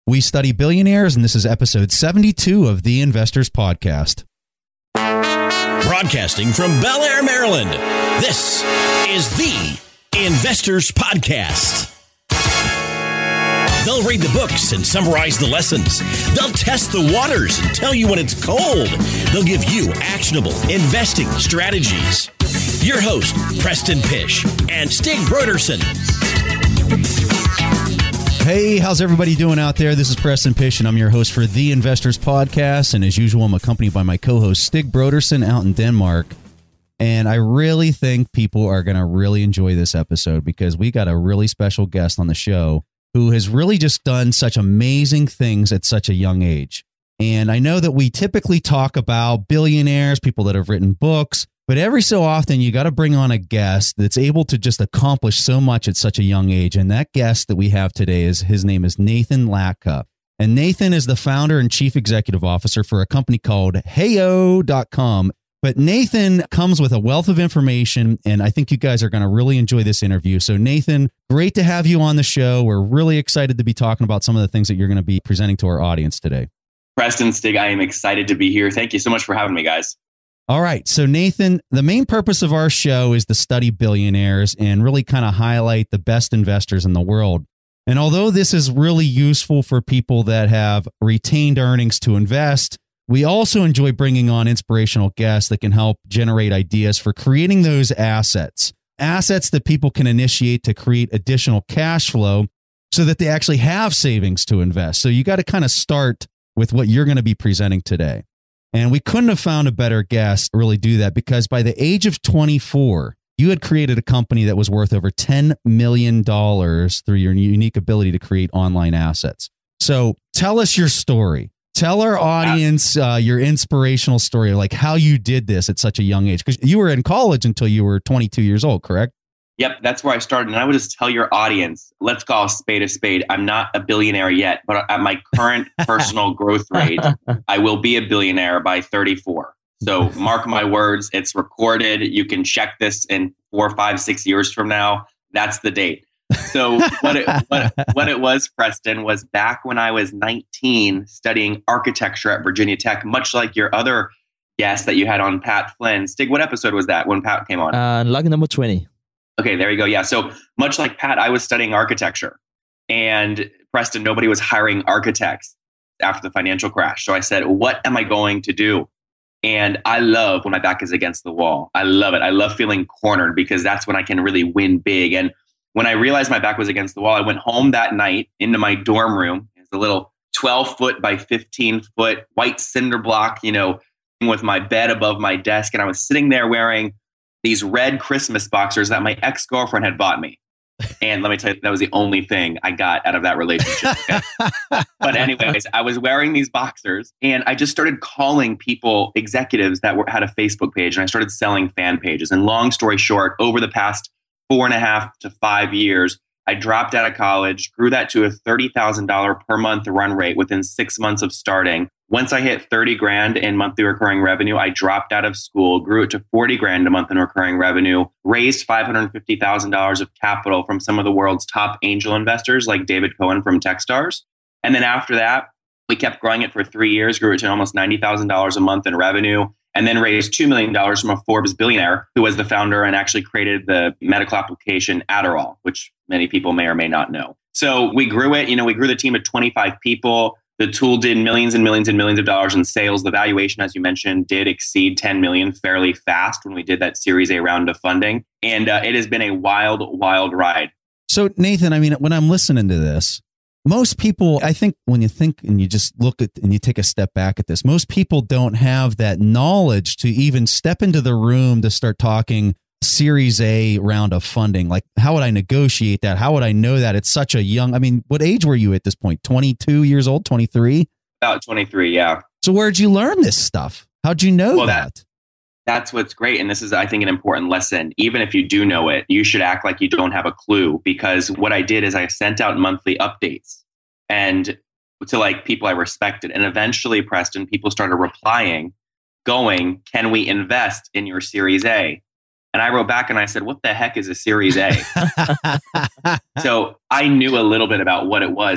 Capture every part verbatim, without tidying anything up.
We study billionaires, and this is episode seventy-two of The Investors Podcast. Broadcasting from Bel Air, Maryland, this is The Investors Podcast. They'll read the books and summarize the lessons. They'll test the waters and tell you when it's cold. They'll give you actionable investing strategies. Your host, Preston Pysh and Stig Brodersen. Hey, how's everybody doing out there? This is Preston Pysh, and I'm your host for The Investors Podcast. And as usual, I'm accompanied by my co-host, Stig Brodersen, out in Denmark. And I really think people are going to really enjoy this episode because we got a really special guest on the show who has really just done such amazing things at such a young age. And I know that we typically talk about billionaires, people that have written books, but every so often you got to bring on a guest that's able to just accomplish so much at such a young age. And that guest that we have today is, his name is Nathan Latka. And Nathan is the founder and chief executive officer for a company called Heyo dot com. But Nathan comes with a wealth of information, and I think you guys are going to really enjoy this interview. So Nathan, great to have you on the show. We're really excited to be talking about some of the things that you're going to be presenting to our audience today. Preston, Stig, I am excited to be here. Thank you so much for having me, guys. All right. So Nathan, the main purpose of our show is to study billionaires and really kind of highlight the best investors in the world. And although this is really useful for people that have retained earnings to invest, we also enjoy bringing on inspirational guests that can help generate ideas for creating those assets, assets that people can initiate to create additional cash flow so that they actually have savings to invest. So you got to kind of start with what you're going to be presenting today. And we couldn't have found a better guest to really do that because by the age of twenty-four, you had created a company that was worth over ten million dollars through your unique ability to create online assets. So tell us your story. Tell our audience uh, your inspirational story, like how you did this at such a young age, because you were in college until you were twenty-two years old, correct? Yep, that's where I started. And I would just tell your audience, let's call a spade a spade. I'm not a billionaire yet, but at my current personal growth rate, I will be a billionaire by thirty-four. So mark my words, it's recorded. You can check this in four, five, six years from now. That's the date. So what it, what, what it was, Preston, was back when I was nineteen studying architecture at Virginia Tech, much like your other guest that you had on, Pat Flynn. Stig, what episode was that when Pat came on? Uh, lucky number twenty. Okay, there you go. Yeah. So much like Pat, I was studying architecture. And Preston, nobody was hiring architects after the financial crash. So I said, what am I going to do? And I love when my back is against the wall. I love it. I love feeling cornered because that's when I can really win big. And when I realized my back was against the wall, I went home that night into my dorm room. It's a little twelve foot by fifteen foot white cinder block, you know, with my bed above my desk. And I was sitting there wearing these red Christmas boxers that my ex-girlfriend had bought me. And let me tell you, that was the only thing I got out of that relationship. Okay? But anyways, I was wearing these boxers and I just started calling people, executives that were, had a Facebook page, and I started selling fan pages. And long story short, over the past four and a half to five years, I dropped out of college, grew that to a thirty thousand dollars per month run rate within six months of starting. Once I hit thirty grand in monthly recurring revenue, I dropped out of school, grew it to forty grand a month in recurring revenue, raised five hundred fifty thousand dollars of capital from some of the world's top angel investors like David Cohen from Techstars. And then after that, we kept growing it for three years, grew it to almost ninety thousand dollars a month in revenue, and then raised two million dollars from a Forbes billionaire who was the founder and actually created the medical application Adderall, which many people may or may not know. So we grew it, you know, we grew the team at twenty-five people. The tool did millions and millions and millions of dollars in sales. The valuation, as you mentioned, did exceed ten million dollars fairly fast when we did that Series A round of funding. And uh, it has been a wild, wild ride. So Nathan, I mean, when I'm listening to this, most people, I think when you think and you just look at and you take a step back at this, most people don't have that knowledge to even step into the room to start talking Series A round of funding. Like, how would I negotiate that? How would I know that? It's such a young, I mean, what age were you at this point? twenty-two years old, twenty-three? About twenty-three, yeah. So where'd you learn this stuff? How'd you know well, that? that? That's what's great. And this is, I think, an important lesson. Even if you do know it, you should act like you don't have a clue, because what I did is I sent out monthly updates and to like people I respected. And eventually, Preston, people started replying, going, can we invest in your Series A? And I wrote back and I said, what the heck is a Series A? So I knew a little bit about what it was.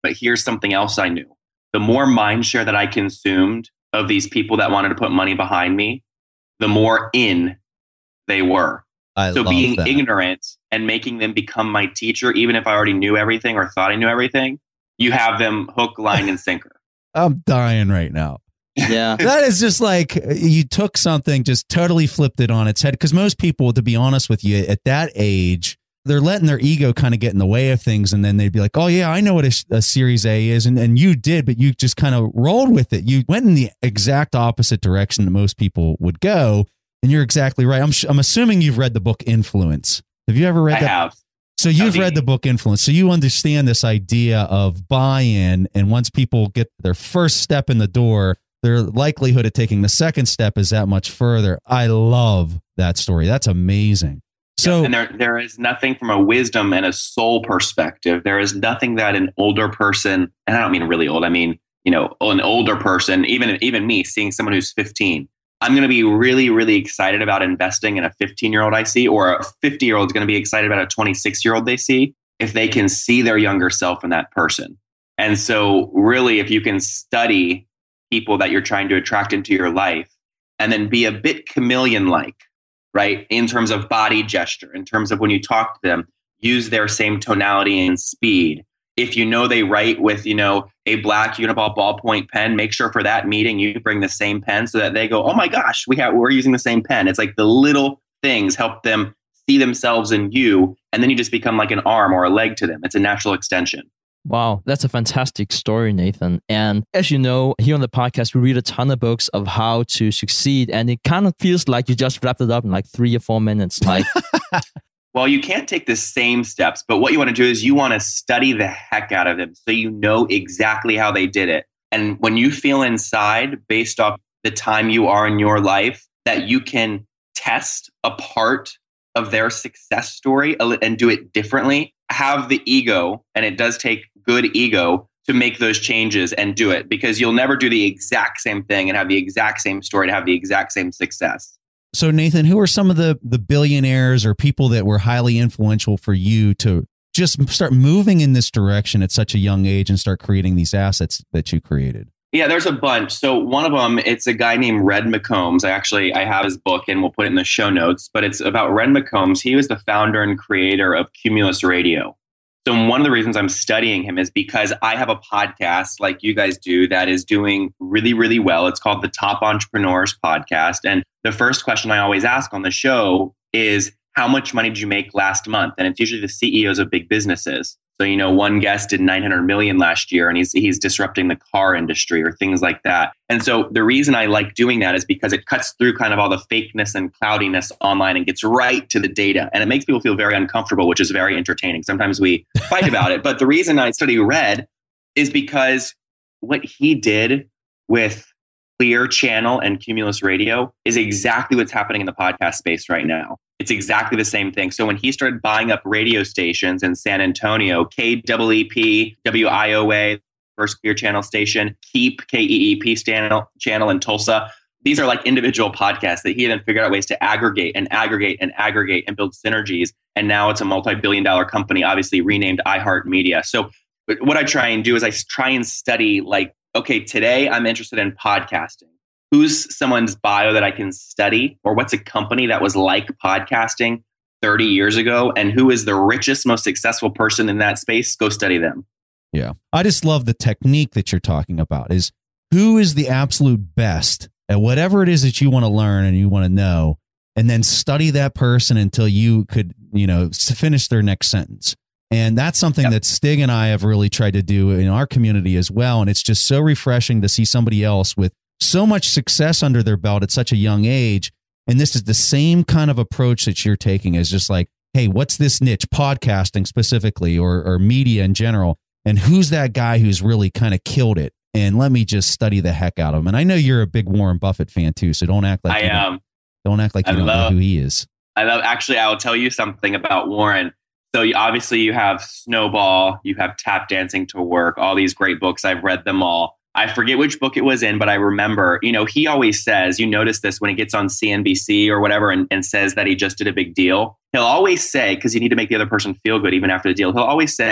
But here's something else I knew. The more mind share that I consumed of these people that wanted to put money behind me, the more in they were. I so love being that. ignorant and making them become my teacher, even if I already knew everything or thought I knew everything, you have them hook, line, and sinker. I'm dying right now. Yeah. That is just like you took something, just totally flipped it on its head. Because most people, to be honest with you, at that age, they're letting their ego kind of get in the way of things. And then they'd be like, oh, yeah, I know what a, a Series A is. And, and you did, but you just kind of rolled with it. You went in the exact opposite direction that most people would go. And you're exactly right. I'm, I'm assuming you've read the book Influence. Have you ever read I that? I have. So you've read the book Influence. So you understand this idea of buy-in. And once people get their first step in the door, their likelihood of taking the second step is that much further. I love that story. That's amazing. So, yeah, and there, there is nothing from a wisdom and a soul perspective. There is nothing that an older person, and I don't mean really old, I mean, you know, an older person, even, even me, seeing someone who's fifteen, I'm going to be really, really excited about investing in a fifteen year old I see, or a fifty year old is going to be excited about a twenty-six year old they see, if they can see their younger self in that person. And so really, if you can study people that you're trying to attract into your life and then be a bit chameleon-like, right? In terms of body gesture, in terms of when you talk to them, use their same tonality and speed. If you know they write with, you know, a black Uniball ballpoint pen, make sure for that meeting you bring the same pen so that they go, oh my gosh, we have, we're using the same pen. It's like the little things help them see themselves in you. And then you just become like an arm or a leg to them. It's a natural extension. Wow, that's a fantastic story, Nathan. And as you know, here on the podcast, we read a ton of books of how to succeed. And it kind of feels like you just wrapped it up in like three or four minutes. Like, well, you can't take the same steps, but what you want to do is you want to study the heck out of them so you know exactly how they did it. And when you feel inside, based off the time you are in your life, that you can test a part of their success story and do it differently, have the ego, and it does take good ego to make those changes and do it, because you'll never do the exact same thing and have the exact same story to have the exact same success. So Nathan, who are some of the, the billionaires or people that were highly influential for you to just start moving in this direction at such a young age and start creating these assets that you created? Yeah, there's a bunch. So one of them, it's a guy named Red McCombs. I actually, I have his book and we'll put it in the show notes, but it's about Red McCombs. He was the founder and creator of Cumulus Radio. So one of the reasons I'm studying him is because I have a podcast like you guys do that is doing really, really well. It's called the Top Entrepreneurs Podcast. And the first question I always ask on the show is, how much money did you make last month? And it's usually the C E Os of big businesses. So, you know, one guest did nine hundred million last year and he's he's disrupting the car industry or things like that. And so the reason I like doing that is because it cuts through kind of all the fakeness and cloudiness online and gets right to the data. And it makes people feel very uncomfortable, which is very entertaining. Sometimes we fight about it. But the reason I study Red is because what he did with Clear Channel and Cumulus Radio is exactly what's happening in the podcast space right now. It's exactly the same thing. So when he started buying up radio stations in San Antonio, K E E P, W I O A, first Clear Channel station, Keep, K E E P channel, channel in Tulsa. These are like individual podcasts that he then figured out ways to aggregate and aggregate and aggregate and build synergies. And now it's a multi-billion dollar company, obviously renamed iHeartMedia. So what I try and do is I try and study like, okay, today I'm interested in podcasting. Who's someone's bio that I can study, or what's a company that was like podcasting thirty years ago? And who is the richest, most successful person in that space? Go study them. Yeah. I just love the technique that you're talking about is who is the absolute best at whatever it is that you want to learn and you want to know, and then study that person until you could, you know, finish their next sentence. And that's something yep. that Stig and I have really tried to do in our community as well. And it's just so refreshing to see somebody else with so much success under their belt at such a young age. And this is the same kind of approach that you're taking, is just like, hey, what's this niche, podcasting specifically, or, or media in general? And who's that guy who's really kind of killed it? And let me just study the heck out of him. And I know you're a big Warren Buffett fan too, so don't act like I you am. Don't, don't act like you I don't love, know who he is. I love. Actually, I will tell you something about Warren. So you, obviously you have Snowball, you have Tap Dancing to Work, all these great books. I've read them all. I forget which book it was in, but I remember, you know, he always says, you notice this when he gets on C N B C or whatever and, and says that he just did a big deal. He'll always say, because you need to make the other person feel good even after the deal, he'll always say,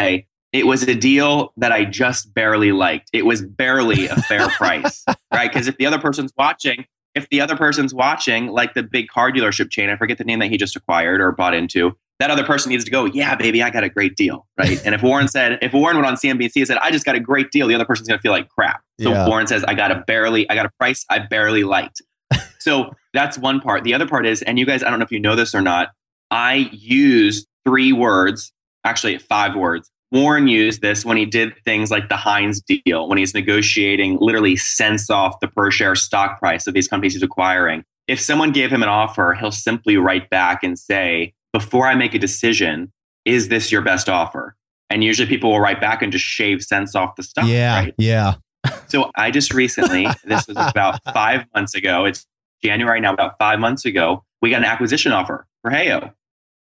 It was a deal that I just barely liked. It was barely a fair price, right? Because if the other person's watching, if the other person's watching, like the big car dealership chain, I forget the name that he just acquired or bought into, that other person needs to go, yeah, baby, I got a great deal, right? And if Warren said, if Warren went on C N B C and said, I just got a great deal, the other person's going to feel like crap. So Yeah. Warren says, I got a barely, I got a price I barely liked. So that's one part. The other part is, and you guys, I don't know if you know this or not, I used three words, actually five words. Warren used this when he did things like the Heinz deal, when he's negotiating literally cents off the per share stock price of these companies he's acquiring. If someone gave him an offer, he'll simply write back and say, before I make a decision, is this your best offer? And usually people will write back and just shave cents off the stock. Yeah. Right? Yeah. So I just recently, this was about five months ago, it's January now, about five months ago, we got an acquisition offer for Heyo.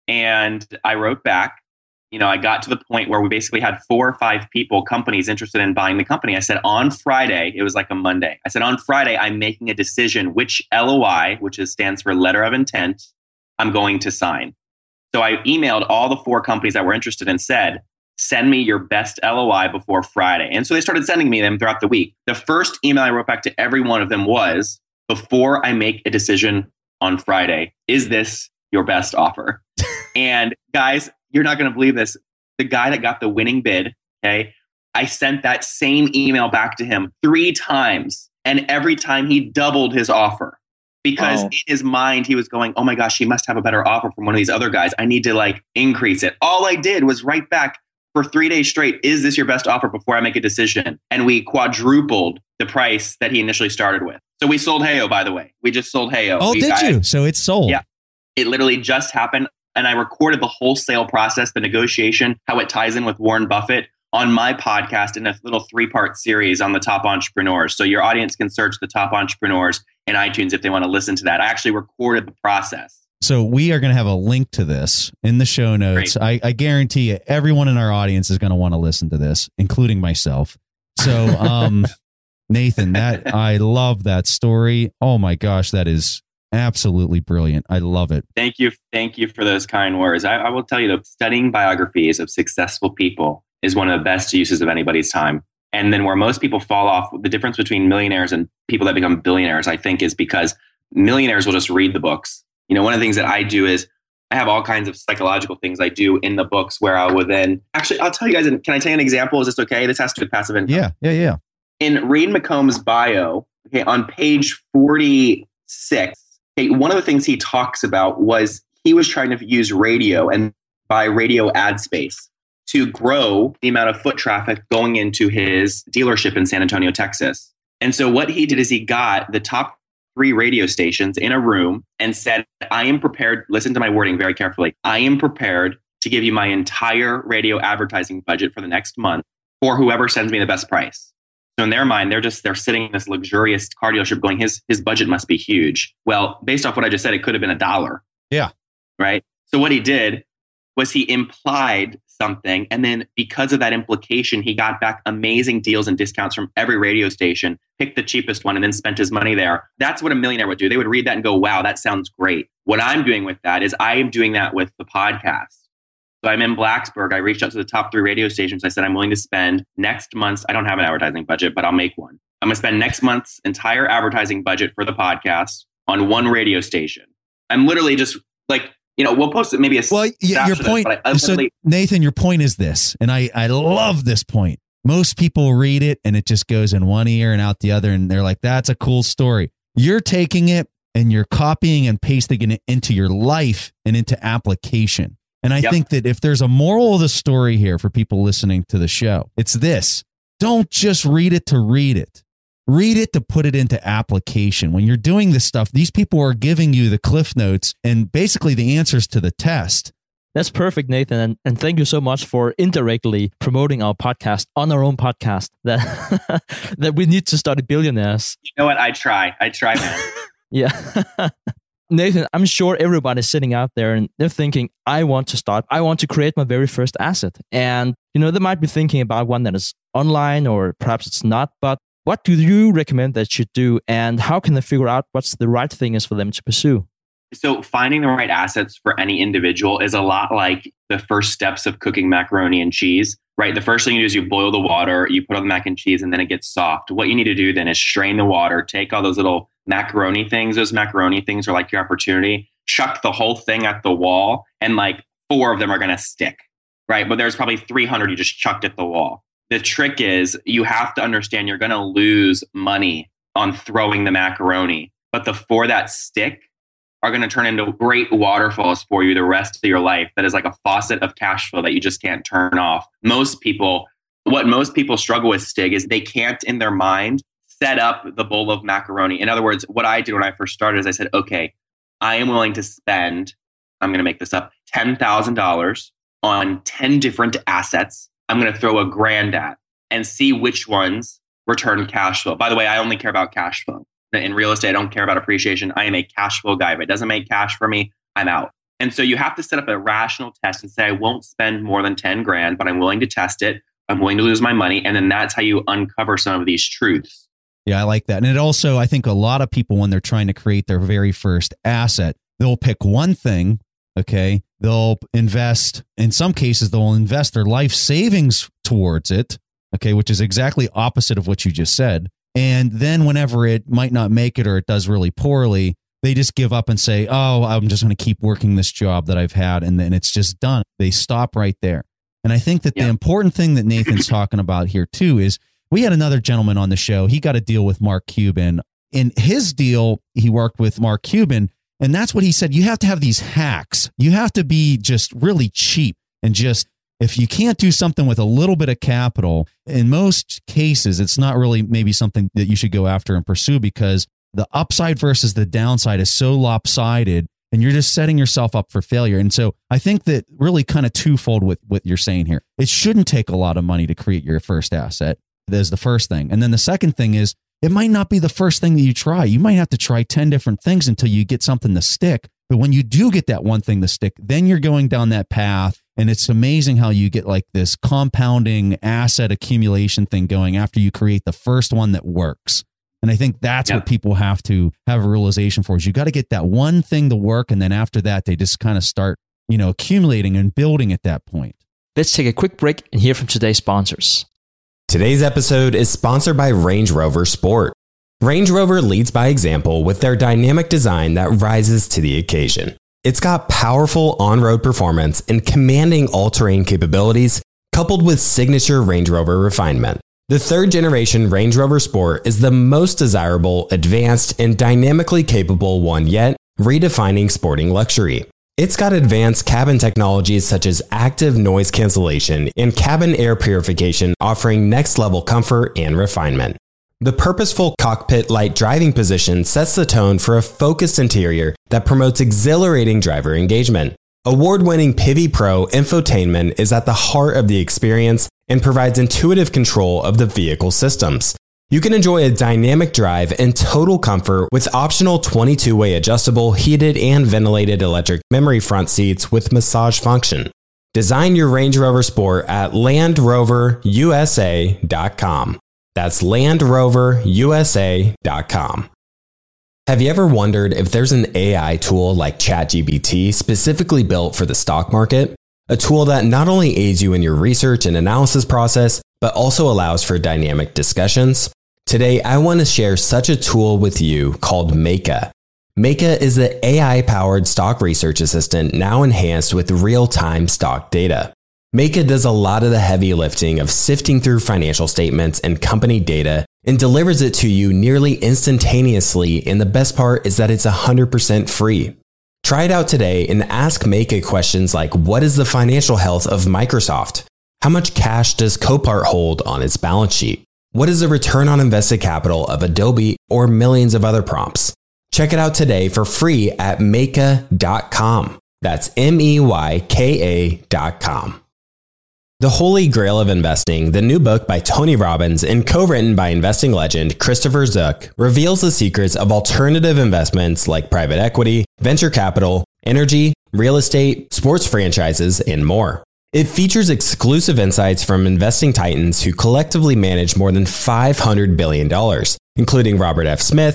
And I wrote back, you know, I got to the point where we basically had four or five people, companies interested in buying the company. I said on Friday, it was like a Monday. I said on Friday, I'm making a decision which L O I, which is, stands for letter of intent, I'm going to sign. So I emailed all the four companies that were interested and said, send me your best L O I before Friday. And so they started sending me them throughout the week. The first email I wrote back to every one of them was, before I make a decision on Friday, is this your best offer? And guys, you're not going to believe this. The guy that got the winning bid, okay, I sent that same email back to him three times. And every time he doubled his offer because Oh. in his mind, he was going, oh my gosh, he must have a better offer from one of these other guys. I need to like increase it. All I did was write back for three days straight, is this your best offer before I make a decision? And we quadrupled the price that he initially started with. So we sold Heyo, by the way. We just sold Heyo. Oh, we, did I- you? So it's sold. Yeah. It literally just happened. And I recorded the whole sale process, the negotiation, how it ties in with Warren Buffett on my podcast in a little three-part series on the top entrepreneurs. So your audience can search the top entrepreneurs in iTunes if they want to listen to that. I actually recorded the process. So we are going to have a link to this in the show notes. I, I guarantee you, everyone in our audience is going to want to listen to this, including myself. So, um, Nathan, that I love that story. Oh my gosh, that is absolutely brilliant. I love it. Thank you. Thank you for those kind words. I, I will tell you that studying biographies of successful people is one of the best uses of anybody's time. And then where most people fall off, the difference between millionaires and people that become billionaires, I think, is because millionaires will just read the books. You know, one of the things that I do is I have all kinds of psychological things I do in the books where I will then actually, I'll tell you guys, can I tell you an example? Is this okay? This has to do with passive income. Yeah, yeah, yeah. In Reed McComb's bio, okay, on page forty-six, okay, one of the things he talks about was he was trying to use radio and buy radio ad space to grow the amount of foot traffic going into his dealership in San Antonio, Texas. And so what he did is he got the top three radio stations in a room and said, I am prepared, listen to my wording very carefully, I am prepared to give you my entire radio advertising budget for the next month for whoever sends me the best price. So in their mind, they're just, they're sitting in this luxurious car dealership going, his, his budget must be huge. Well, based off what I just said, it could have been a dollar. Yeah. Right. So what he did was he implied something. And then because of that implication, he got back amazing deals and discounts from every radio station, picked the cheapest one and then spent his money there. That's what a millionaire would do. They would read that and go, wow, that sounds great. What I'm doing with that is I am doing that with the podcast. So I'm in Blacksburg. I reached out to the top three radio stations. I said, I'm willing to spend next month's, I don't have an advertising budget, but I'll make one. I'm going to spend next month's entire advertising budget for the podcast on one radio station. I'm literally just like, you know, we'll post it maybe a Well, y- your this, point, but I, I so literally- Nathan, your point is this, and I, I love this point. Most people read it and it just goes in one ear and out the other, and they're like, that's a cool story. You're taking it and you're copying and pasting it into your life and into application. And I Yep. think that if there's a moral of the story here for people listening to the show, it's this. Don't just read it to read it. Read it to put it into application. When you're doing this stuff, these people are giving you the cliff notes and basically the answers to the test. That's perfect, Nathan. And, and thank you so much for indirectly promoting our podcast on our own podcast that, that we need to study billionaires. You know what? I try. I try, man. Yeah. Nathan, I'm sure everybody's sitting out there and they're thinking, I want to start, I want to create my very first asset. And, you know, they might be thinking about one that is online or perhaps it's not, but what do you recommend they should do and how can they figure out what's the right thing is for them to pursue? So finding the right assets for any individual is a lot like the first steps of cooking macaroni and cheese, right? The first thing you do is you boil the water, you put on the mac and cheese, and then it gets soft. What you need to do then is strain the water, take all those little macaroni things. Those macaroni things are like your opportunity. Chuck the whole thing at the wall, and like four of them are going to stick, right? But there's probably three hundred you just chucked at the wall. The trick is you have to understand you're going to lose money on throwing the macaroni, but the four that stick are going to turn into great waterfalls for you the rest of your life. That is like a faucet of cash flow that you just can't turn off. Most people, what most people struggle with, Stig, is they can't in their mind set up the bowl of macaroni. In other words, what I did when I first started is I said, okay, I am willing to spend, I'm going to make this up, ten thousand dollars on ten different assets. I'm going to throw a grand at and see which ones return cash flow. By the way, I only care about cash flow. In real estate, I don't care about appreciation. I am a cash flow guy. If it doesn't make cash for me, I'm out. And so you have to set up a rational test and say, I won't spend more than ten grand, but I'm willing to test it. I'm willing to lose my money. And then that's how you uncover some of these truths. Yeah, I like that. And it also, I think a lot of people, when they're trying to create their very first asset, they'll pick one thing. Okay. They'll invest, in some cases, they'll invest their life savings towards it. Okay. Which is exactly opposite of what you just said. And then whenever it might not make it or it does really poorly, they just give up and say, oh, I'm just going to keep working this job that I've had. And then it's just done. They stop right there. And I think that yeah. the important thing that Nathan's talking about here too is we had another gentleman on the show. He got a deal with Mark Cuban. In his deal, he worked with Mark Cuban. And that's what he said. You have to have these hacks. You have to be just really cheap and just, if you can't do something with a little bit of capital, in most cases, it's not really maybe something that you should go after and pursue, because the upside versus the downside is so lopsided and you're just setting yourself up for failure. And so I think that really kind of twofold with what you're saying here. It shouldn't take a lot of money to create your first asset. There's the first thing. And then the second thing is it might not be the first thing that you try. You might have to try ten different things until you get something to stick. But when you do get that one thing to stick, then you're going down that path. And it's amazing how you get like this compounding asset accumulation thing going after you create the first one that works. And I think that's yep. what people have to have a realization for, is you got to get that one thing to work. And then after that, they just kind of start, you know, accumulating and building at that point. Let's take a quick break and hear from today's sponsors. Today's episode is sponsored by Range Rover Sport. Range Rover leads by example with their dynamic design that rises to the occasion. It's got powerful on-road performance and commanding all-terrain capabilities, coupled with signature Range Rover refinement. The third generation Range Rover Sport is the most desirable, advanced, and dynamically capable one yet, redefining sporting luxury. It's got advanced cabin technologies such as active noise cancellation and cabin air purification, offering next-level comfort and refinement. The purposeful cockpit-like driving position sets the tone for a focused interior that promotes exhilarating driver engagement. Award-winning Pivi Pro infotainment is at the heart of the experience and provides intuitive control of the vehicle systems. You can enjoy a dynamic drive and total comfort with optional twenty-two way adjustable, heated and ventilated electric memory front seats with massage function. Design your Range Rover Sport at land rover u s a dot com. That's land rover u s a dot com. Have you ever wondered if there's an A I tool like ChatGPT specifically built for the stock market? A tool that not only aids you in your research and analysis process, but also allows for dynamic discussions? Today, I want to share such a tool with you called Meyka. Meyka is the A I-powered stock research assistant now enhanced with real-time stock data. Meyka does a lot of the heavy lifting of sifting through financial statements and company data and delivers it to you nearly instantaneously, and the best part is that it's one hundred percent free. Try it out today and ask Meyka questions like, what is the financial health of Microsoft? How much cash does Copart hold on its balance sheet? What is the return on invested capital of Adobe, or millions of other prompts? Check it out today for free at meyka dot com. That's M E Y K A dot com. The Holy Grail of Investing, the new book by Tony Robbins and co-written by investing legend Christopher Zook, reveals the secrets of alternative investments like private equity, venture capital, energy, real estate, sports franchises, and more. It features exclusive insights from investing titans who collectively manage more than five hundred billion dollars, including Robert F. Smith,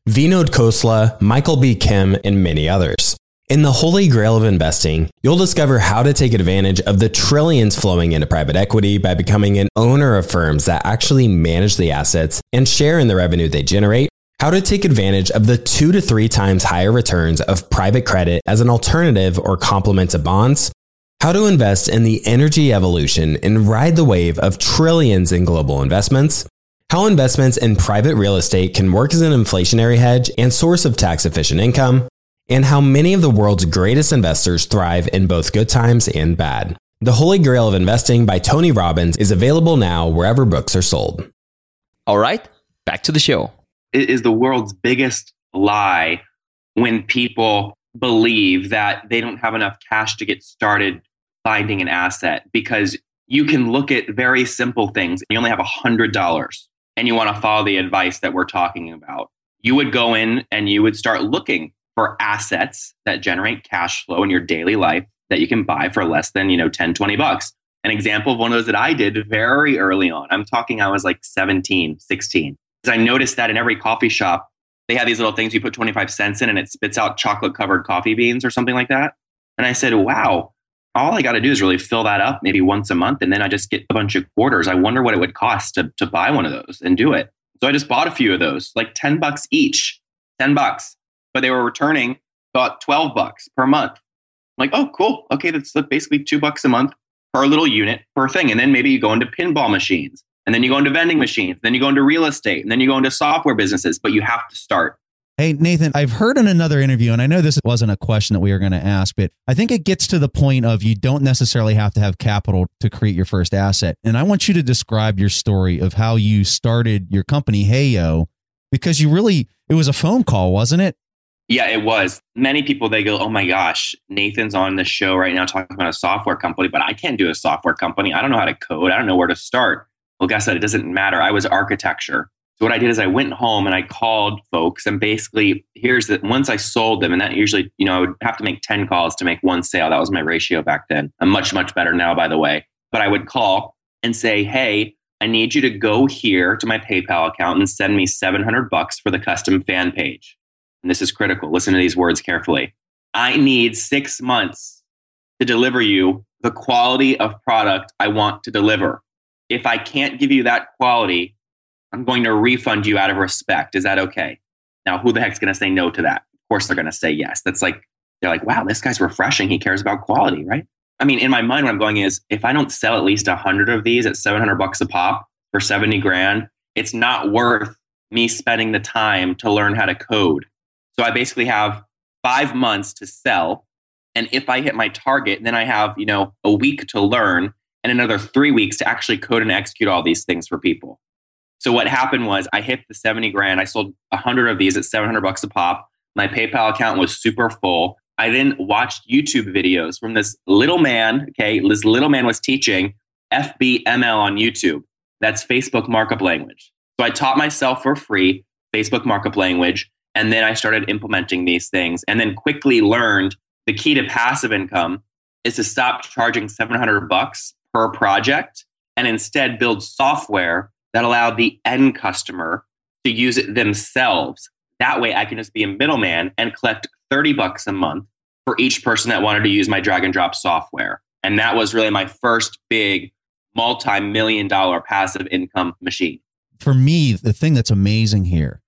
Vinod Khosla, Michael B. Kim, and many others. In the Holy Grail of investing, you'll discover how to take advantage of the trillions flowing into private equity by becoming an owner of firms that actually manage the assets and share in the revenue they generate, how to take advantage of the two to three times higher returns of private credit as an alternative or complement to bonds, how to invest in the energy evolution and ride the wave of trillions in global investments, how investments in private real estate can work as an inflationary hedge and source of tax-efficient income, and how many of the world's greatest investors thrive in both good times and bad. The Holy Grail of Investing by Tony Robbins is available now wherever books are sold. All right, back to the show. It is the world's biggest lie when people believe that they don't have enough cash to get started finding an asset, because you can look at very simple things. You only have one hundred dollars and you want to follow the advice that we're talking about. You would go in and you would start looking for assets that generate cash flow in your daily life that you can buy for less than, you know, ten, twenty bucks. An example of one of those that I did very early on. I'm talking, I was like seventeen, sixteen. Because I noticed that in every coffee shop, they have these little things you put twenty-five cents in and it spits out chocolate covered coffee beans or something like that. And I said, wow, all I got to do is really fill that up maybe once a month. And then I just get a bunch of quarters. I wonder what it would cost to, to buy one of those and do it. So I just bought a few of those, like ten bucks each, ten bucks. But they were returning about twelve bucks per month. I'm like, oh, cool. Okay, that's basically two bucks a month per little unit per thing. And then maybe you go into pinball machines, and then you go into vending machines, then you go into real estate, and then you go into software businesses, but you have to start. Hey, Nathan, I've heard in another interview, and I know this wasn't a question that we were going to ask, but I think it gets to the point of you don't necessarily have to have capital to create your first asset. And I want you to describe your story of how you started your company, Heyo, because you really, it was a phone call, wasn't it? Yeah, it was. Many people, they go, oh my gosh, Nathan's on the show right now talking about a software company, but I can't do a software company. I don't know how to code. I don't know where to start. Well, guess what? It doesn't matter. I was architecture. So what I did is I went home and I called folks, and basically here's the, once I sold them, and that usually, you know, I would have to make ten calls to make one sale. That was my ratio back then. I'm much, much better now, by the way. But I would call and say, hey, I need you to go here to my PayPal account and send me seven hundred bucks for the custom fan page. And this is critical. Listen to these words carefully. I need six months to deliver you the quality of product I want to deliver. If I can't give you that quality, I'm going to refund you out of respect. Is that okay? Now, who the heck's going to say no to that? Of course, they're going to say yes. That's like, they're like, wow, this guy's refreshing. He cares about quality, right? I mean, in my mind, what I'm going is, if I don't sell at least a hundred of these at seven hundred bucks a pop for seventy grand, it's not worth me spending the time to learn how to code. So I basically have five months to sell. And if I hit my target, then I have, you know, a week to learn and another three weeks to actually code and execute all these things for people. So what happened was I hit the seventy grand. I sold a hundred of these at seven hundred bucks a pop. My PayPal account was super full. I then watched YouTube videos from this little man. Okay. This little man was teaching F B M L on YouTube. That's Facebook markup language. So I taught myself for free Facebook markup language. And then I started implementing these things, and then quickly learned the key to passive income is to stop charging seven hundred bucks per project and instead build software that allowed the end customer to use it themselves. That way I can just be a middleman and collect thirty bucks a month for each person that wanted to use my drag and drop software. And that was really my first big multi-million dollar passive income machine. For me, the thing that's amazing here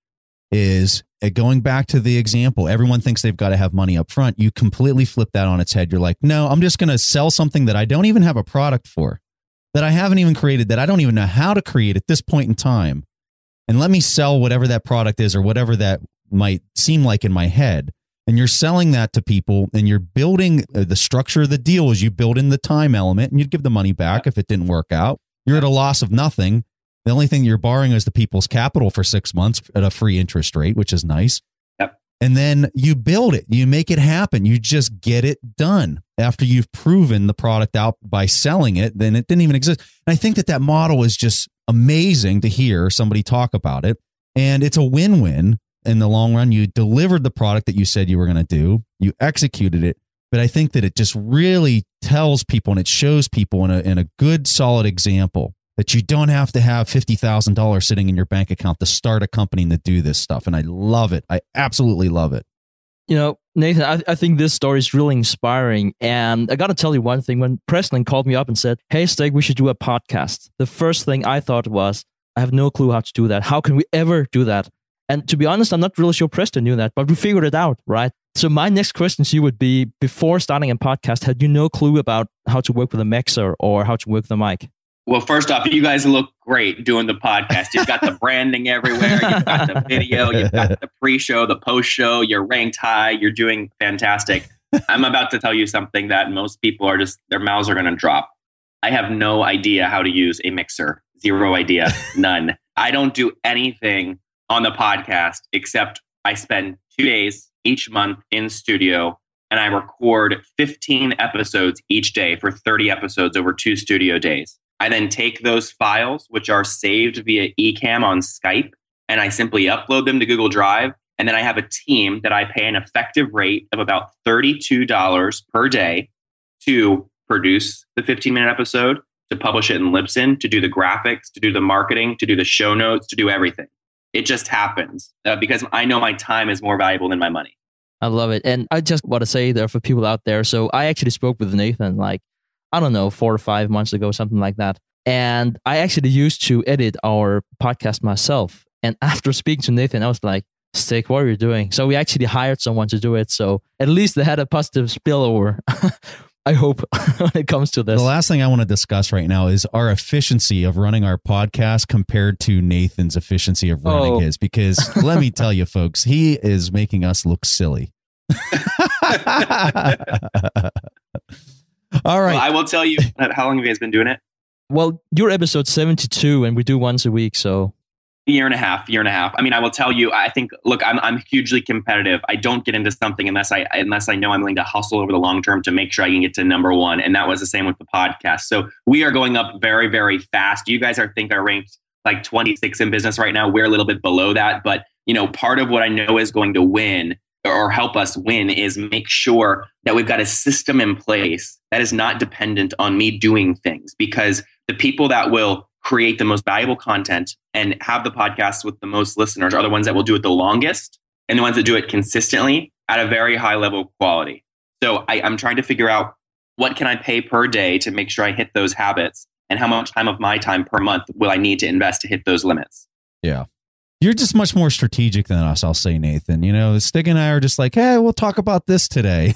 is uh, going back to the example, everyone thinks they've got to have money up front. You completely flip that on its head. You're like, no, I'm just going to sell something that I don't even have a product for, that I haven't even created, that I don't even know how to create at this point in time. And let me sell whatever that product is or whatever that might seem like in my head. And you're selling that to people, and you're building uh, the structure of the deal is you build in the time element, and you'd give the money back if it didn't work out. You're at a loss of nothing. The only thing you're borrowing is the people's capital for six months at a free interest rate, which is nice. Yep. And then you build it. You make it happen. You just get it done after you've proven the product out by selling it. Then it didn't even exist. And I think that that model is just amazing to hear somebody talk about it. And it's a win-win in the long run. You delivered the product that you said you were going to do. You executed it. But I think that it just really tells people, and it shows people in a, in a good, solid example that you don't have to have fifty thousand dollars sitting in your bank account to start a company and to do this stuff. And I love it. I absolutely love it. You know, Nathan, I, I think this story is really inspiring. And I got to tell you one thing. When Preston called me up and said, hey, Stig, we should do a podcast, the first thing I thought was, I have no clue how to do that. How can we ever do that? And to be honest, I'm not really sure Preston knew that, but we figured it out, right? So my next question to you would be, before starting a podcast, had you no clue about how to work with a mixer or how to work with a mic? Well, first off, you guys look great doing the podcast. You've got the branding everywhere. You've got the video. You've got the pre-show, the post-show. You're ranked high. You're doing fantastic. I'm about to tell you something that most people are just, their mouths are going to drop. I have no idea how to use a mixer. Zero idea. None. I don't do anything on the podcast except I spend two days each month in studio and I record fifteen episodes each day for thirty episodes over two studio days. I then take those files, which are saved via Ecamm on Skype, and I simply upload them to Google Drive. And then I have a team that I pay an effective rate of about thirty-two dollars per day to produce the fifteen minute episode, to publish it in Libsyn, to do the graphics, to do the marketing, to do the show notes, to do everything. It just happens uh, because I know my time is more valuable than my money. I love it. And I just want to say there for people out there. So I actually spoke with Nathan like, I don't know, four or five months ago, something like that. And I actually used to edit our podcast myself. And after speaking to Nathan, I was like, Stig, what are you doing? So we actually hired someone to do it. So at least they had a positive spillover. I hope when it comes to this. The last thing I want to discuss right now is our efficiency of running our podcast compared to Nathan's efficiency of running oh. his. Because let me tell you, folks, he is making us look silly. All right. Well, I will tell you, how long have you guys been doing it? Well, you're episode seventy-two and we do once a week. So a year and a half, year and a half. I mean, I will tell you, I think, look, I'm I'm hugely competitive. I don't get into something unless I unless I know I'm willing to hustle over the long term to make sure I can get to number one. And that was the same with the podcast. So we are going up very, very fast. You guys, I think, are ranked like twenty-six in business right now. We're a little bit below that. But, you know, part of what I know is going to win or help us win is make sure that we've got a system in place that is not dependent on me doing things, because the people that will create the most valuable content and have the podcasts with the most listeners are the ones that will do it the longest and the ones that do it consistently at a very high level of quality. So I, I'm trying to figure out what can I pay per day to make sure I hit those habits, and how much time of my time per month will I need to invest to hit those limits. Yeah. You're just much more strategic than us, I'll say, Nathan. You know, Stig and I are just like, hey, we'll talk about this today.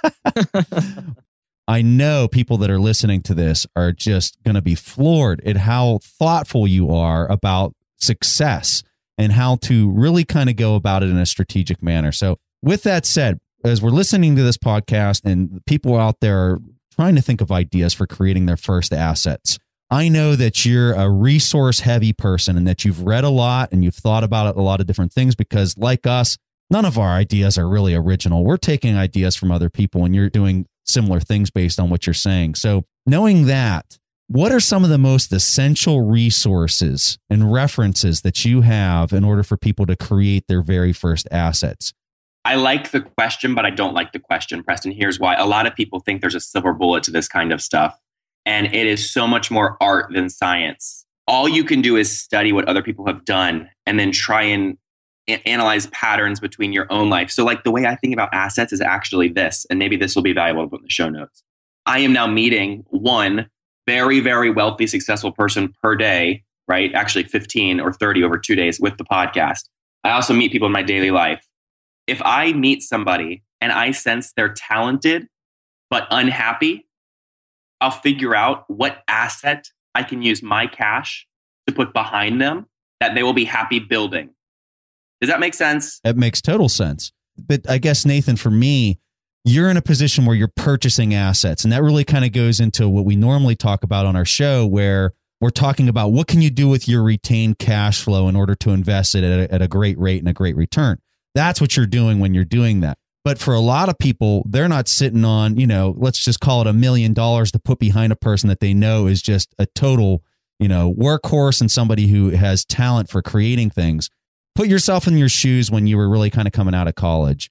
I know people that are listening to this are just going to be floored at how thoughtful you are about success and how to really kind of go about it in a strategic manner. So with that said, as we're listening to this podcast and people out there are trying to think of ideas for creating their first assets, I know that you're a resource heavy person and that you've read a lot and you've thought about a lot of different things, because like us, none of our ideas are really original. We're taking ideas from other people and you're doing similar things based on what you're saying. So knowing that, what are some of the most essential resources and references that you have in order for people to create their very first assets? I like the question, but I don't like the question, Preston. Here's why. A lot of people think there's a silver bullet to this kind of stuff. And it is so much more art than science. All you can do is study what other people have done and then try and a- analyze patterns between your own life. So like the way I think about assets is actually this, and maybe this will be valuable to put in the show notes. I am now meeting one very, very wealthy, successful person per day, right? Actually fifteen or thirty over two days with the podcast. I also meet people in my daily life. If I meet somebody and I sense they're talented but unhappy, I'll figure out what asset I can use my cash to put behind them that they will be happy building. Does that make sense? It makes total sense. But I guess, Nathan, for me, you're in a position where you're purchasing assets. And that really kind of goes into what we normally talk about on our show, where we're talking about what can you do with your retained cash flow in order to invest it at a, at a great rate and a great return. That's what you're doing when you're doing that. But for a lot of people, they're not sitting on, you know, let's just call it a million dollars to put behind a person that they know is just a total, you know, workhorse and somebody who has talent for creating things. Put yourself in your shoes when you were really kind of coming out of college.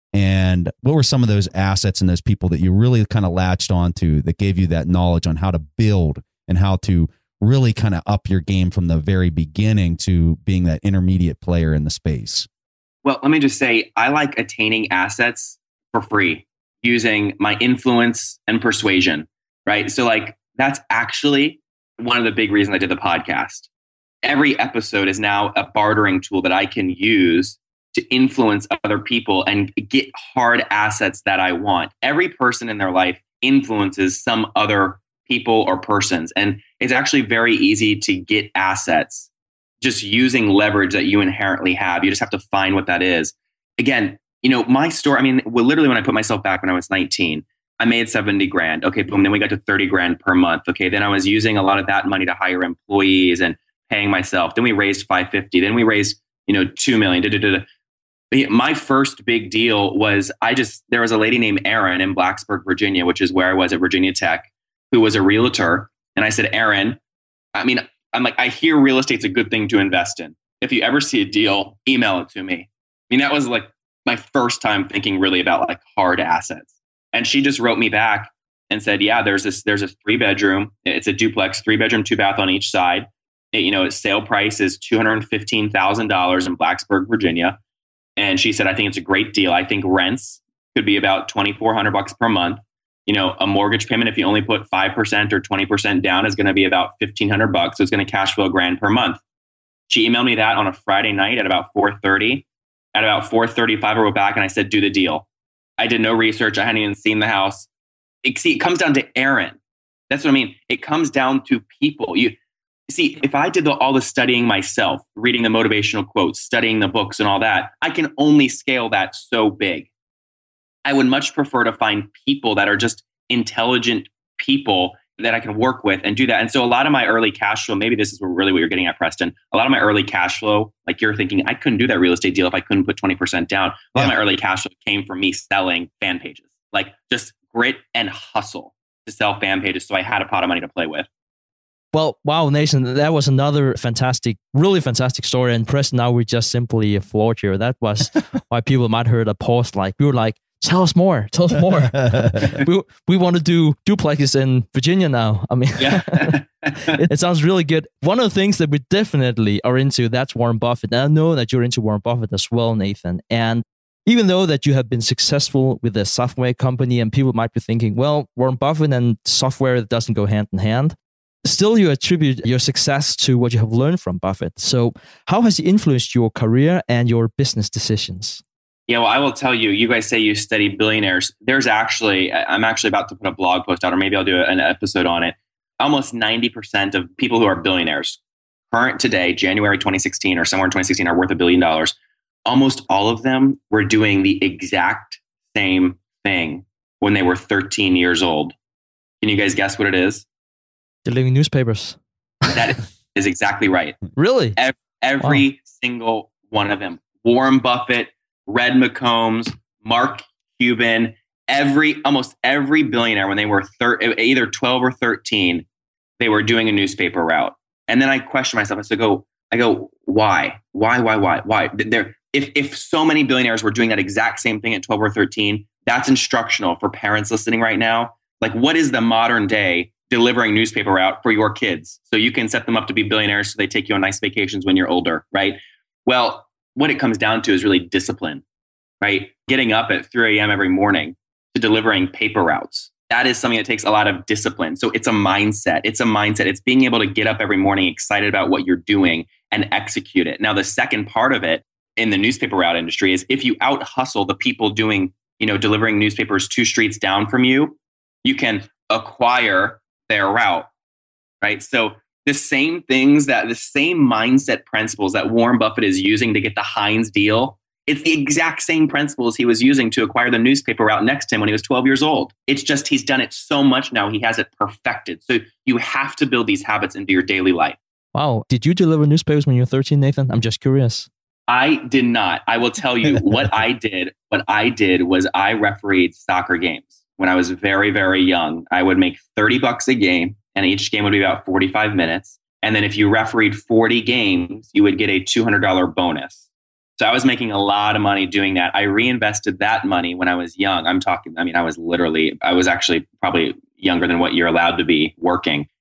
And what were some of those assets and those people that you really kind of latched onto that gave you that knowledge on how to build and how to really kind of up your game from the very beginning to being that intermediate player in the space? Well, let me just say, I like attaining assets for free using my influence and persuasion, right? So like, that's actually one of the big reasons I did the podcast. Every episode is now a bartering tool that I can use to influence other people and get hard assets that I want. Every person in their life influences some other people or persons. And it's actually very easy to get assets just using leverage that you inherently have. You just have to find what that is. Again, you know, my story, I mean, well, literally when I put myself back when I was nineteen, I made seventy grand. Okay, boom. Then we got to thirty grand per month. Okay, then I was using a lot of that money to hire employees and paying myself. Then we raised five fifty. Then we raised, you know, two million. Da, da, da, da. My first big deal was I just, there was a lady named Erin in Blacksburg, Virginia, which is where I was at Virginia Tech, who was a realtor. And I said, Erin, I mean, I'm like, I hear real estate's a good thing to invest in. If you ever see a deal, email it to me. I mean, that was like my first time thinking really about like hard assets. And she just wrote me back and said, yeah, there's this, there's a three bedroom. It's a duplex, three bedroom, two bath on each side. It, you know, its sale price is two hundred fifteen thousand dollars in Blacksburg, Virginia. And she said, I think it's a great deal. I think rents could be about twenty-four hundred bucks per month. You know, a mortgage payment, if you only put five percent or twenty percent down, is going to be about fifteen hundred bucks. So it's going to cash flow a grand per month. She emailed me that on a Friday night at about four thirty. At about four thirty-five, I wrote back and I said, do the deal. I did no research. I hadn't even seen the house. It, see, it comes down to Erin. That's what I mean. It comes down to people. You see, if I did the, all the studying myself, reading the motivational quotes, studying the books and all that, I can only scale that so big. I would much prefer to find people that are just intelligent people that I can work with and do that. And so a lot of my early cash flow, maybe this is really what you're getting at, Preston. A lot of my early cash flow, like you're thinking, I couldn't do that real estate deal if I couldn't put twenty percent down. A lot yeah. of my early cash flow came from me selling fan pages, like just grit and hustle to sell fan pages. So I had a pot of money to play with. Well, wow, Nathan, that was another fantastic, really fantastic story. And Preston, now we just simply floored here. That was why people might heard a post like, we were like, tell us more, tell us more. we we want to do duplexes in Virginia now. I mean, yeah. it, it sounds really good. One of the things that we definitely are into, that's Warren Buffett. And I know that you're into Warren Buffett as well, Nathan. And even though that you have been successful with a software company and people might be thinking, well, Warren Buffett and software doesn't go hand in hand. Still, you attribute your success to what you have learned from Buffett. So how has he influenced your career and your business decisions? Yeah, well, I will tell you, you guys say you study billionaires. There's actually, I'm actually about to put a blog post out, or maybe I'll do an episode on it. Almost ninety percent of people who are billionaires, current today, January twenty sixteen or somewhere in twenty sixteen, are worth a billion dollars. Almost all of them were doing the exact same thing when they were thirteen years old. Can you guys guess what it is? Delivering newspapers. That is exactly right. Really? Every, every wow. single one of them. Warren Buffett, Red McCombs, Mark Cuban, every almost every billionaire when they were thir- either twelve or thirteen, they were doing a newspaper route. And then I question myself. I said, "Go, I go, why, why, why, why, why?" There, if if so many billionaires were doing that exact same thing at twelve or thirteen, that's instructional for parents listening right now. Like, what is the modern day delivering newspaper route for your kids so you can set them up to be billionaires so they take you on nice vacations when you're older, right? Well, what it comes down to is really discipline, right? Getting up at three a.m. every morning to delivering paper routes. That is something that takes a lot of discipline. So it's a mindset. It's a mindset. It's being able to get up every morning excited about what you're doing and execute it. Now, the second part of it in the newspaper route industry is if you out hustle the people doing, you know, delivering newspapers two streets down from you, you can acquire their route, right? So the same things that the same mindset principles that Warren Buffett is using to get the Heinz deal, it's the exact same principles he was using to acquire the newspaper route next to him when he was twelve years old. It's just he's done it so much now, he has it perfected. So you have to build these habits into your daily life. Wow. Did you deliver newspapers when you were thirteen, Nathan? I'm just curious. I did not. I will tell you what I did. What I did was I refereed soccer games. When I was very, very young, I would make thirty bucks a game, and each game would be about forty-five minutes. And then if you refereed forty games, you would get a two hundred dollars bonus. So I was making a lot of money doing that. I reinvested that money when I was young. I'm talking, I mean, I was literally, I was actually probably younger than what you're allowed to be working.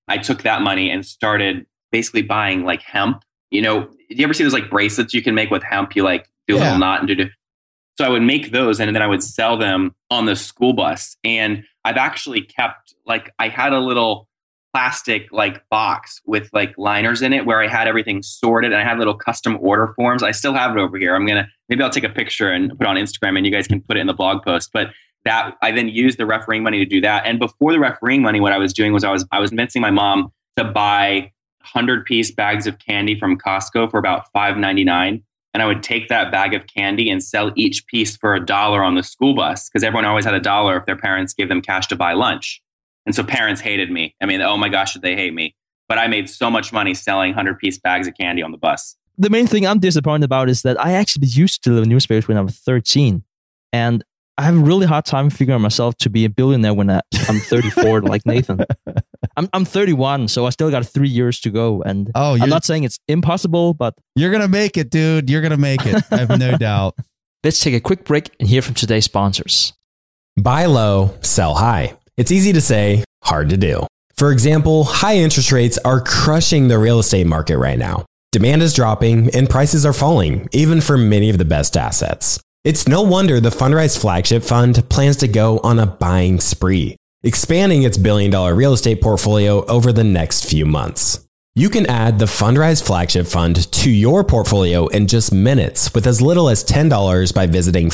I took that money and started basically buying like hemp. You know, do you ever see those like bracelets you can make with hemp? You like do a Yeah. little knot and do, do. So I would make those and then I would sell them on the school bus. And I've actually kept like, I had a little plastic like box with like liners in it where I had everything sorted and I had little custom order forms. I still have it over here. I'm going to, maybe I'll take a picture and put it on Instagram and you guys can put it in the blog post. But that I then used the refereeing money to do that. And before the refereeing money, what I was doing was I was, I was convincing my mom to buy one hundred piece bags of candy from Costco for about five ninety-nine. And I would take that bag of candy and sell each piece for a dollar on the school bus because everyone always had a dollar if their parents gave them cash to buy lunch. And so parents hated me. I mean, oh my gosh, did they hate me? But I made so much money selling one hundred piece bags of candy on the bus. The main thing I'm disappointed about is that I actually used to live in newspapers when I was thirteen. And I have a really hard time figuring myself to be a billionaire when I, I'm thirty-four, like Nathan. I'm I'm thirty-one, so I still got three years to go. And Oh, I'm you're, not saying it's impossible, but you're going to make it, dude. You're going to make it. I have no doubt. Let's take a quick break and hear from today's sponsors. Buy low, sell high. It's easy to say, hard to do. For example, high interest rates are crushing the real estate market right now. Demand is dropping and prices are falling, even for many of the best assets. It's no wonder the Fundrise Flagship Fund plans to go on a buying spree, expanding its billion dollar real estate portfolio over the next few months. You can add the Fundrise Flagship Fund to your portfolio in just minutes with as little as ten dollars by visiting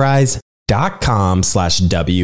fundrise.com slash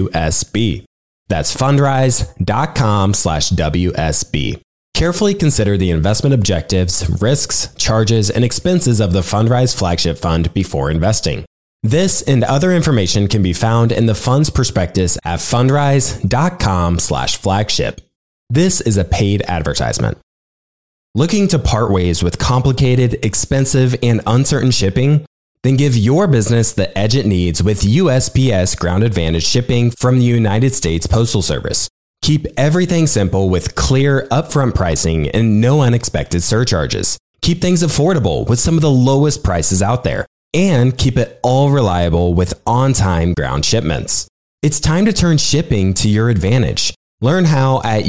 WSB. That's fundrise.com slash WSB. Carefully consider the investment objectives, risks, charges, and expenses of the Fundrise Flagship Fund before investing. This and other information can be found in the fund's prospectus at fundrise.com slash flagship. This is a paid advertisement. Looking to part ways with complicated, expensive, and uncertain shipping? Then give your business the edge it needs with U S P S Ground Advantage shipping from the United States Postal Service. Keep everything simple with clear, upfront pricing and no unexpected surcharges. Keep things affordable with some of the lowest prices out there. And keep it all reliable with on-time ground shipments. It's time to turn shipping to your advantage. Learn how at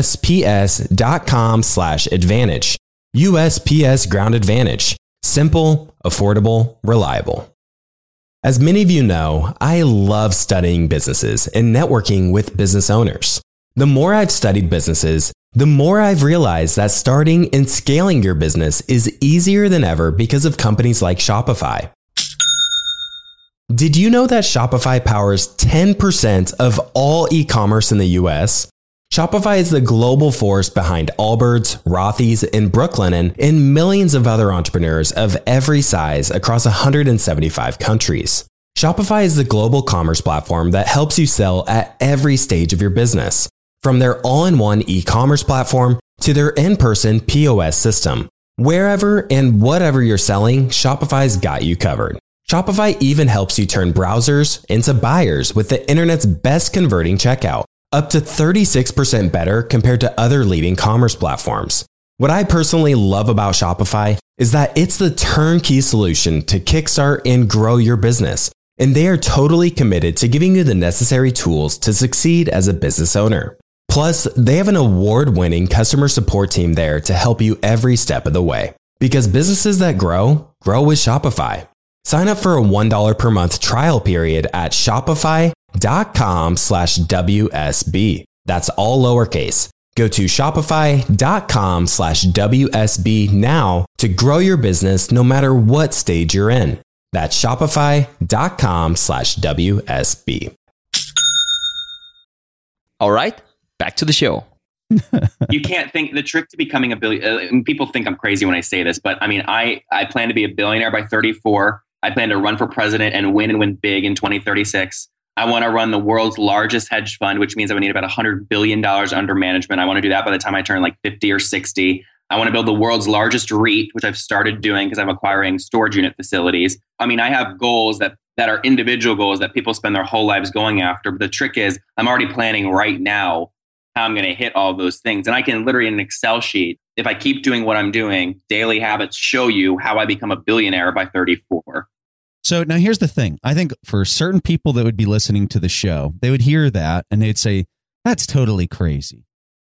USPS.com slash advantage. U S P S Ground Advantage. Simple, affordable, reliable. As many of you know, I love studying businesses and networking with business owners. The more I've studied businesses, the more I've realized that starting and scaling your business is easier than ever because of companies like Shopify. Did you know that Shopify powers ten percent of all e-commerce in the U S? Shopify is the global force behind Allbirds, Rothy's, and Brooklinen, and millions of other entrepreneurs of every size across one hundred seventy-five countries. Shopify is the global commerce platform that helps you sell at every stage of your business. From their all-in-one e-commerce platform to their in-person P O S system. Wherever and whatever you're selling, Shopify's got you covered. Shopify even helps you turn browsers into buyers with the internet's best converting checkout, up to thirty-six percent better compared to other leading commerce platforms. What I personally love about Shopify is that it's the turnkey solution to kickstart and grow your business, and they are totally committed to giving you the necessary tools to succeed as a business owner. Plus, they have an award-winning customer support team there to help you every step of the way. Because businesses that grow, grow with Shopify. Sign up for a one dollar per month trial period at shopify.com slash WSB. That's all lowercase. Go to shopify.com slash WSB now to grow your business no matter what stage you're in. That's shopify.com slash WSB. All right, back to the show. You can't think the trick to becoming a billion. Uh, people think I'm crazy when I say this, but I mean, I, I plan to be a billionaire by thirty-four. I plan to run for president and win and win big in twenty thirty-six. I want to run the world's largest hedge fund, which means I would need about one hundred billion dollars under management. I want to do that by the time I turn like fifty or sixty. I want to build the world's largest REIT, which I've started doing because I'm acquiring storage unit facilities. I mean, I have goals that, that are individual goals that people spend their whole lives going after. But the trick is I'm already planning right now how I'm going to hit all those things. And I can literally in an Excel sheet, if I keep doing what I'm doing, daily habits show you how I become a billionaire by thirty-four. So now here's the thing. I think for certain people that would be listening to the show, they would hear that and they'd say, that's totally crazy.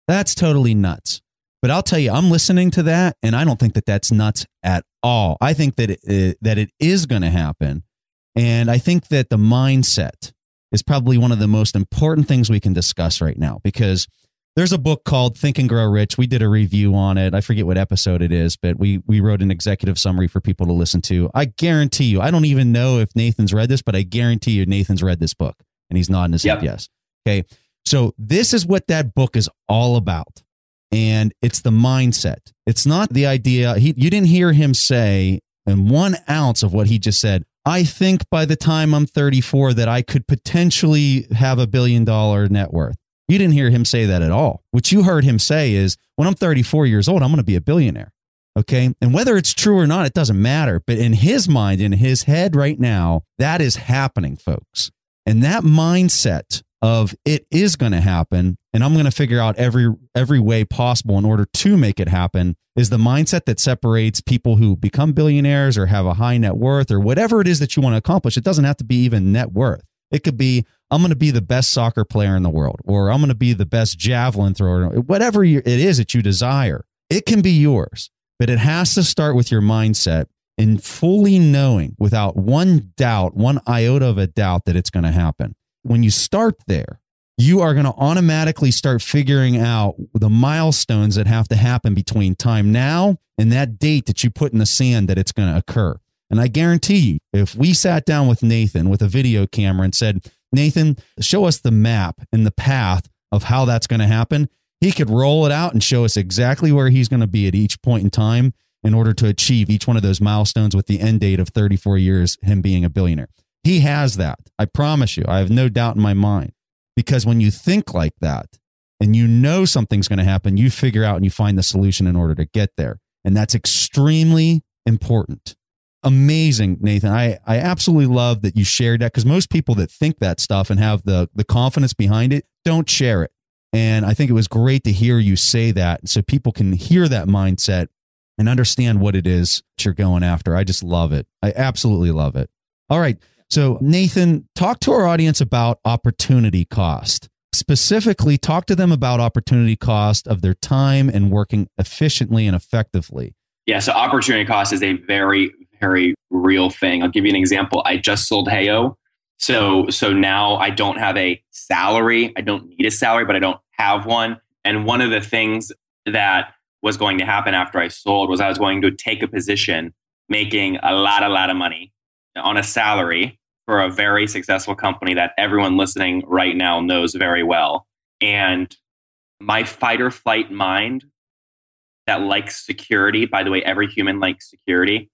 That's totally nuts. But I'll tell you, I'm listening to that, and I don't think that that's nuts at all. I think that it, that it is going to happen. And I think that the mindset is probably one of the most important things we can discuss right now, because there's a book called Think and Grow Rich. We did a review on it. I forget what episode it is, but we we wrote an executive summary for people to listen to. I guarantee you, I don't even know if Nathan's read this, but I guarantee you Nathan's read this book, and he's nodding his yep. head yes. Okay, so this is what that book is all about, and it's the mindset. It's not the idea. He, you didn't hear him say in one ounce of what he just said, I think by the time I'm thirty-four that I could potentially have a billion dollar net worth. You didn't hear him say that at all. What you heard him say is, when I'm thirty-four years old, I'm going to be a billionaire. Okay. And whether it's true or not, it doesn't matter. But in his mind, in his head right now, that is happening, folks. And that mindset of it is going to happen, and I'm going to figure out every every way possible in order to make it happen, is the mindset that separates people who become billionaires or have a high net worth or whatever it is that you want to accomplish. It doesn't have to be even net worth. It could be, I'm going to be the best soccer player in the world, or I'm going to be the best javelin thrower, whatever it is that you desire. It can be yours, but it has to start with your mindset and fully knowing without one doubt, one iota of a doubt, that it's going to happen. When you start there, you are going to automatically start figuring out the milestones that have to happen between time now and that date that you put in the sand that it's going to occur. And I guarantee you, if we sat down with Nathan with a video camera and said, Nathan, show us the map and the path of how that's going to happen, he could roll it out and show us exactly where he's going to be at each point in time in order to achieve each one of those milestones with the end date of thirty-four years, him being a billionaire. He has that. I promise you. I have no doubt in my mind. Because when you think like that and you know something's going to happen, you figure out and you find the solution in order to get there. And that's extremely important. Amazing, Nathan. I, I absolutely love that you shared that, because most people that think that stuff and have the, the confidence behind it don't share it. And I think it was great to hear you say that so people can hear that mindset and understand what it is that you're going after. I just love it. I absolutely love it. All right. So Nathan, talk to our audience about opportunity cost. Specifically, talk to them about opportunity cost of their time and working efficiently and effectively. Yeah, so opportunity cost is a very, very real thing. I'll give you an example. I just sold Heyo. So, so now I don't have a salary. I don't need a salary, but I don't have one. And one of the things that was going to happen after I sold was I was going to take a position making a lot, a lot of money on a salary for a very successful company that everyone listening right now knows very well. And my fight or flight mind that likes security, by the way, every human likes security,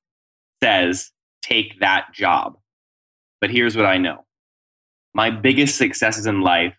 says, take that job. But here's what I know. My biggest successes in life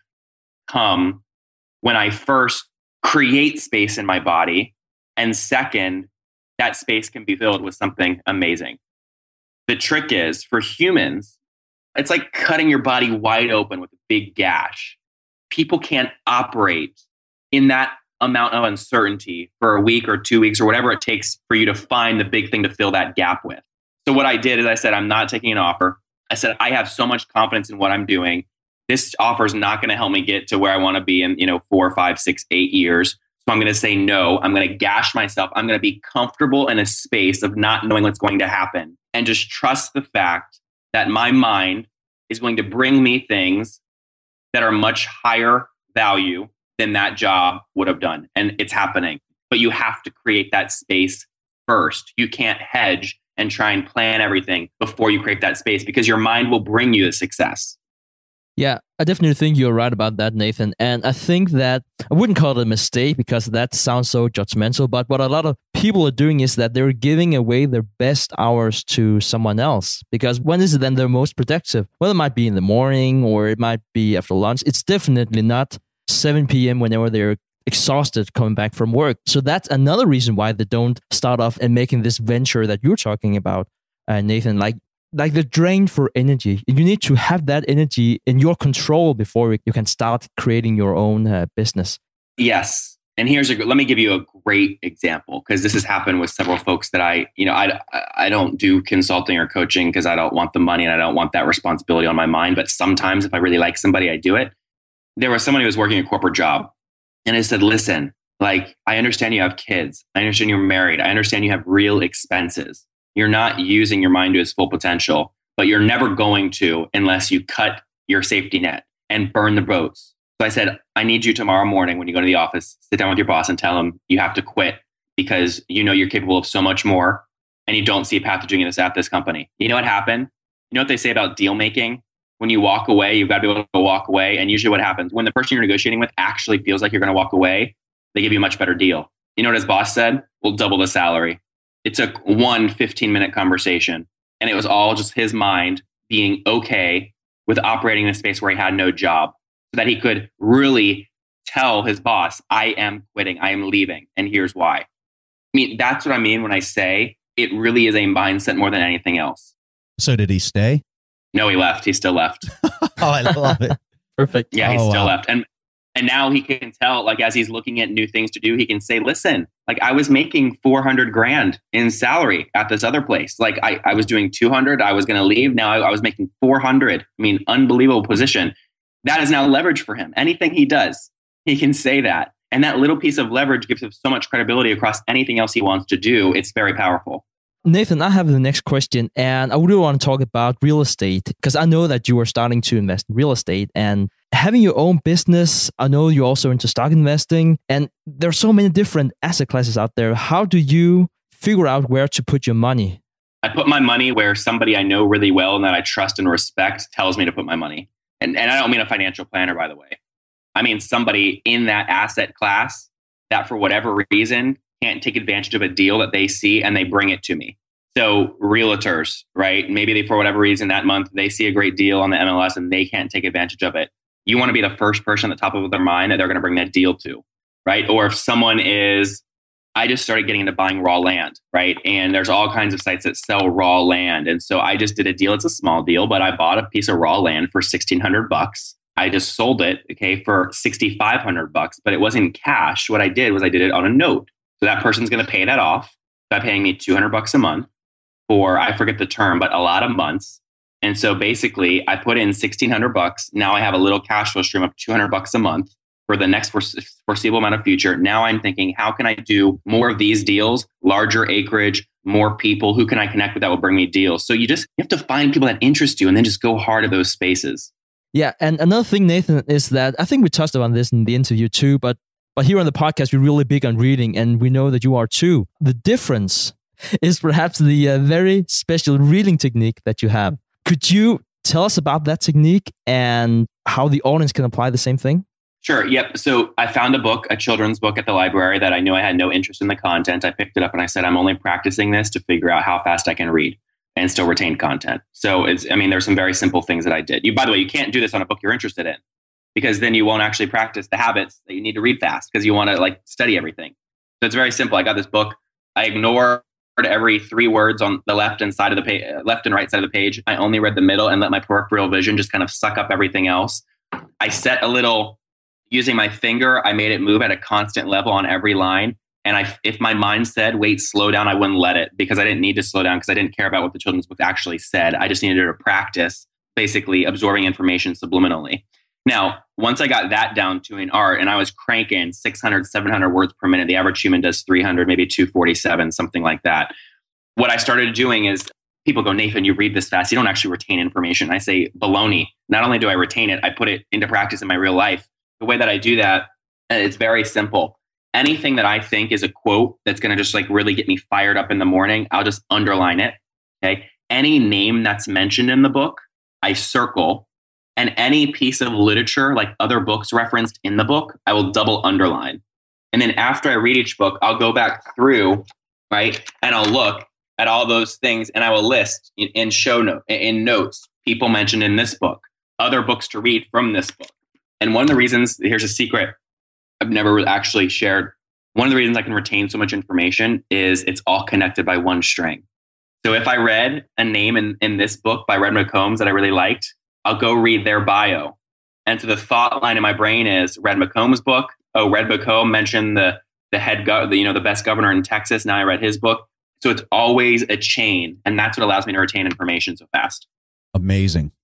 come when I first create space in my body, and second, that space can be filled with something amazing. The trick is, for humans, it's like cutting your body wide open with a big gash. People can't operate in that amount of uncertainty for a week or two weeks or whatever it takes for you to find the big thing to fill that gap with. So what I did is I said, I'm not taking an offer. I said, I have so much confidence in what I'm doing. This offer is not going to help me get to where I want to be in, you know, four, five, six, eight years. So I'm going to say no. I'm going to gash myself. I'm going to be comfortable in a space of not knowing what's going to happen and just trust the fact that my mind is going to bring me things that are much higher value than that job would have done. And it's happening. But you have to create that space first. You can't hedge and try and plan everything before you create that space, because your mind will bring you the success. Yeah, I definitely think you're right about that, Nathan. And I think that I wouldn't call it a mistake because that sounds so judgmental. But what a lot of people are doing is that they're giving away their best hours to someone else. Because when is it then they're most productive? Well, it might be in the morning or it might be after lunch. It's definitely not seven p.m. whenever they're exhausted coming back from work. So that's another reason why they don't start off and making this venture that you're talking about, uh, Nathan. Like, like they're drained for energy. You need to have that energy in your control before you can start creating your own uh, business. Yes. And here's a, let me give you a great example, because this has happened with several folks that I, you know, I, I don't do consulting or coaching because I don't want the money and I don't want that responsibility on my mind. But sometimes if I really like somebody, I do it. There was someone who was working a corporate job And I said, listen, like, I understand you have kids. I understand you're married. I understand you have real expenses. You're not using your mind to its full potential, but you're never going to unless you cut your safety net and burn the boats. So I said, I need you tomorrow morning when you go to the office, sit down with your boss and tell him you have to quit because you know you're capable of so much more and you don't see a path to doing this at this company. You know what happened? You know what they say about deal making? When you walk away, you've got to be able to walk away. And usually what happens when the person you're negotiating with actually feels like you're going to walk away, they give you a much better deal. You know what his boss said? We'll double the salary. It took one fifteen minute conversation and it was all just his mind being okay with operating in a space where he had no job so that he could really tell his boss, I am quitting, I am leaving, and here's why. I mean, that's what I mean when I say it really is a mindset more than anything else. So did he stay? No, he left. He still left. Oh, I love it. Perfect. Yeah, he Oh, still wow. left. And and now he can tell, like, as he's looking at new things to do, he can say, listen, like, I was making four hundred grand in salary at this other place. Like, I, I was doing two hundred. I was going to leave. Now I, I was making four hundred. I mean, unbelievable position. That is now leverage for him. Anything he does, he can say that. And that little piece of leverage gives him so much credibility across anything else he wants to do. It's very powerful. Nathan, I have the next question, and I really want to talk about real estate because I know that you are starting to invest in real estate and having your own business. I know you're also into stock investing, and there are so many different asset classes out there. How do you figure out where to put your money? I put my money where somebody I know really well and that I trust and respect tells me to put my money. And, and I don't mean a financial planner, by the way. I mean somebody in that asset class that for whatever reason can't take advantage of a deal that they see and they bring it to me. So realtors, right? Maybe they, for whatever reason that month, they see a great deal on the M L S and they can't take advantage of it. You want to be the first person at the top of their mind that they're going to bring that deal to, right? Or if someone is, I just started getting into buying raw land, right? And there's all kinds of sites that sell raw land. And so I just did a deal. It's a small deal, but I bought a piece of raw land for sixteen hundred bucks. I just sold it, okay, for sixty-five hundred bucks, but it wasn't cash. What I did was I did it on a note. So that person's going to pay that off by paying me two hundred bucks a month for, I forget the term, but a lot of months. And so basically I put in sixteen hundred bucks. Now I have a little cash flow stream of two hundred bucks a month for the next foreseeable amount of future. Now I'm thinking, how can I do more of these deals, larger acreage, more people? Who can I connect with that will bring me deals? So you just you have to find people that interest you and then just go hard at those spaces. Yeah, and another thing, Nathan, is that I think we touched on this in the interview too, but but here on the podcast, we're really big on reading, and we know that you are too. The difference is perhaps the uh, very special reading technique that you have. Could you tell us about that technique and how the audience can apply the same thing? Sure. Yep. So I found a book, a children's book at the library that I knew I had no interest in the content. I picked it up and I said, I'm only practicing this to figure out how fast I can read and still retain content. So it's, I mean, there's some very simple things that I did. You, by the way, you can't do this on a book you're interested in because then you won't actually practice the habits that you need to read fast because you want to like study everything. So it's very simple. I got this book. I ignored every three words on the left and side of the page, left and right side of the page. I only read the middle and let my peripheral vision just kind of suck up everything else. I set a little, using my finger, I made it move at a constant level on every line. And I, if my mind said, wait, slow down, I wouldn't let it because I didn't need to slow down because I didn't care about what the children's book actually said. I just needed to practice basically absorbing information subliminally. Now, once I got that down to an art and I was cranking six hundred, seven hundred words per minute, the average human does three hundred, maybe two forty-seven, something like that. What I started doing is people go, Nathan, you read this fast. You don't actually retain information. I say, baloney. Not only do I retain it, I put it into practice in my real life. The way that I do that, it's very simple. Anything that I think is a quote that's going to just like really get me fired up in the morning, I'll just underline it. Okay. Any name that's mentioned in the book, I circle. And any piece of literature, like other books referenced in the book, I will double underline. And then after I read each book, I'll go back through, right? And I'll look at all those things and I will list in, in show note, in notes, people mentioned in this book, other books to read from this book. And one of the reasons, here's a secret I've never actually shared. One of the reasons I can retain so much information is it's all connected by one string. So if I read a name in, in this book by Red McCombs that I really liked, I'll go read their bio. And so the thought line in my brain is Red McCombs' book. Oh, Red McComb mentioned the the head, go- the, you know, the best governor in Texas. Now I read his book. So it's always a chain. And that's what allows me to retain information so fast. Amazing.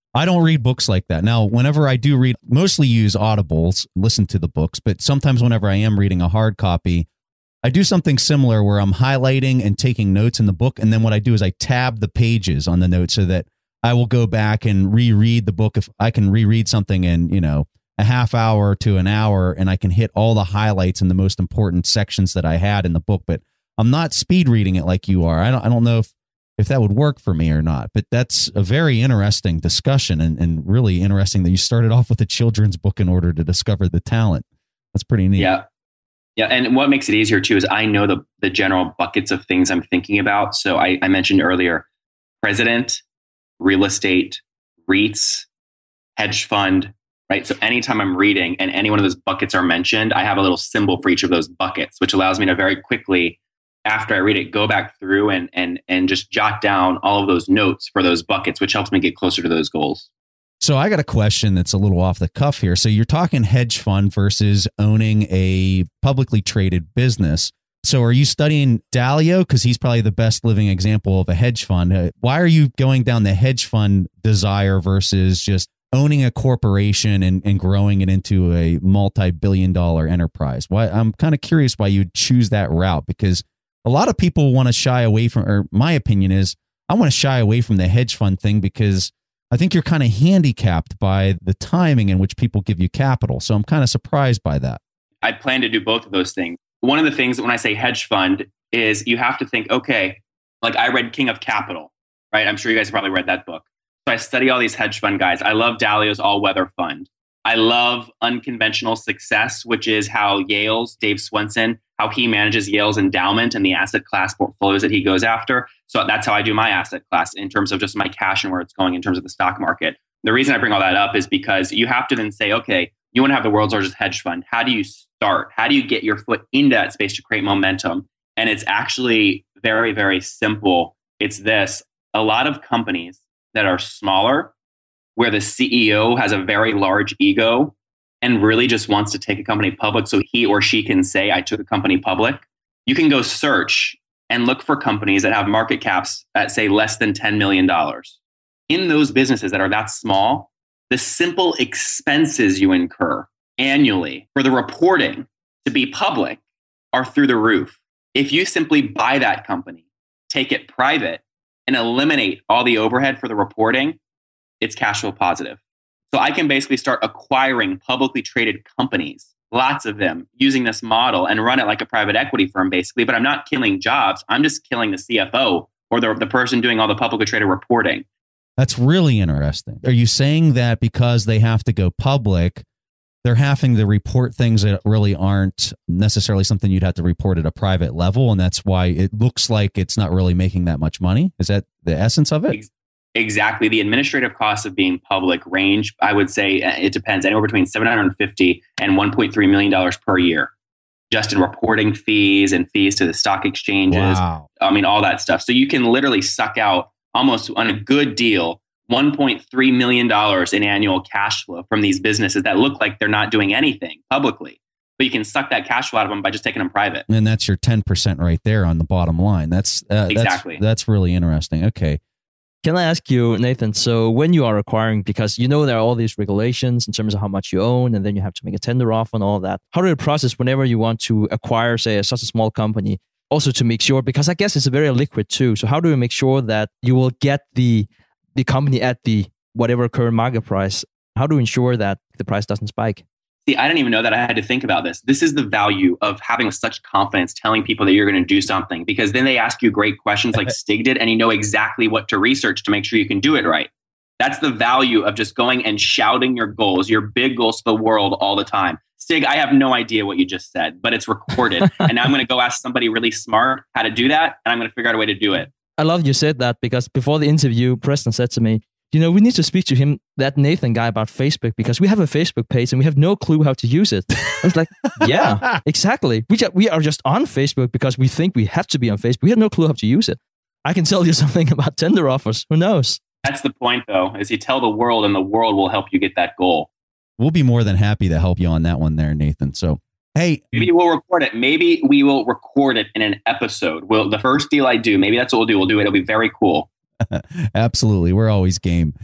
I don't read books like that. Now, whenever I do read, mostly use Audibles, listen to the books, but sometimes whenever I am reading a hard copy, I do something similar where I'm highlighting and taking notes in the book. And then what I do is I tab the pages on the notes so that I will go back and reread the book. If I can reread something in, you know, a half hour to an hour, and I can hit all the highlights and the most important sections that I had in the book, but I'm not speed reading it like you are. I don't, I don't know if, if that would work for me or not, but that's a very interesting discussion, and, and really interesting that you started off with a children's book in order to discover the talent. That's pretty neat. Yeah. Yeah. And what makes it easier too is I know the, the general buckets of things I'm thinking about. So I, I mentioned earlier, president, real estate, REITs, hedge fund, right? So anytime I'm reading and any one of those buckets are mentioned, I have a little symbol for each of those buckets, which allows me to very quickly, after I read it, go back through and and and just jot down all of those notes for those buckets, which helps me get closer to those goals. So I got a question that's a little off the cuff here. So you're talking hedge fund versus owning a publicly traded business. So are you studying Dalio? Because he's probably the best living example of a hedge fund. Uh, Why are you going down the hedge fund desire versus just owning a corporation and, and growing it into a multi-billion dollar enterprise? Why? I'm kind of curious why you'd choose that route, because a lot of people want to shy away from, or my opinion is, I want to shy away from the hedge fund thing because I think you're kind of handicapped by the timing in which people give you capital. So I'm kind of surprised by that. I plan to do both of those things. One of the things when I say hedge fund is you have to think, okay, like I read King of Capital, right? I'm sure you guys have probably read that book. So I study all these hedge fund guys. I love Dalio's All Weather Fund. I love Unconventional Success, which is how Yale's Dave Swenson, how he manages Yale's endowment and the asset class portfolios that he goes after. So that's how I do my asset class in terms of just my cash and where it's going in terms of the stock market. The reason I bring all that up is because you have to then say, okay, you want to have the world's largest hedge fund. How do you start? How do you get your foot into that space to create momentum? And it's actually very, very simple. It's this. A lot of companies that are smaller, where the C E O has a very large ego and really just wants to take a company public so he or she can say, I took a company public. You can go search and look for companies that have market caps at, say, less than ten million dollars. In those businesses that are that small, the simple expenses you incur annually for the reporting to be public are through the roof. If you simply buy that company, take it private, and eliminate all the overhead for the reporting, it's cash flow positive. So I can basically start acquiring publicly traded companies, lots of them, using this model and run it like a private equity firm, basically. But I'm not killing jobs. I'm just killing the C F O or the, the person doing all the publicly traded reporting. That's really interesting. Are you saying that because they have to go public, they're having to report things that really aren't necessarily something you'd have to report at a private level, and that's why it looks like it's not really making that much money? Is that the essence of it? Exactly. The administrative costs of being public range, I would say it depends, anywhere between seven hundred fifty dollars and one point three million dollars per year, just in reporting fees and fees to the stock exchanges. Wow. I mean, all that stuff. So you can literally suck out almost on a good deal, one point three million dollars in annual cash flow from these businesses that look like they're not doing anything publicly. But you can suck that cash flow out of them by just taking them private. And that's your ten percent right there on the bottom line. That's uh, exactly. That's, that's really interesting. Okay. Can I ask you, Nathan, so when you are acquiring, because you know there are all these regulations in terms of how much you own, and then you have to make a tender offer and all that. How do you process whenever you want to acquire, say, a, such a small company, also to make sure, because I guess it's very liquid too. So how do you make sure that you will get the the company at the whatever current market price? How do you ensure that the price doesn't spike? See, I didn't even know that I had to think about this. This is the value of having such confidence, telling people that you're going to do something, because then they ask you great questions like Stig did, and you know exactly what to research to make sure you can do it right. That's the value of just going and shouting your goals, your big goals to the world all the time. Stig, I have no idea what you just said, but it's recorded. And now I'm going to go ask somebody really smart how to do that, and I'm going to figure out a way to do it. I love you said that, because before the interview, Preston said to me, you know, we need to speak to him, that Nathan guy, about Facebook, because we have a Facebook page and we have no clue how to use it. I was like, yeah, exactly. We just, we are just on Facebook because we think we have to be on Facebook. We have no clue how to use it. I can tell you something about tender offers. Who knows? That's the point, though, is you tell the world and the world will help you get that goal. We'll be more than happy to help you on that one there, Nathan. So, hey. Maybe we'll record it. Maybe we will record it in an episode. We'll, the first deal I do, maybe that's what we'll do. We'll do it. It'll be very cool. Absolutely. We're always game.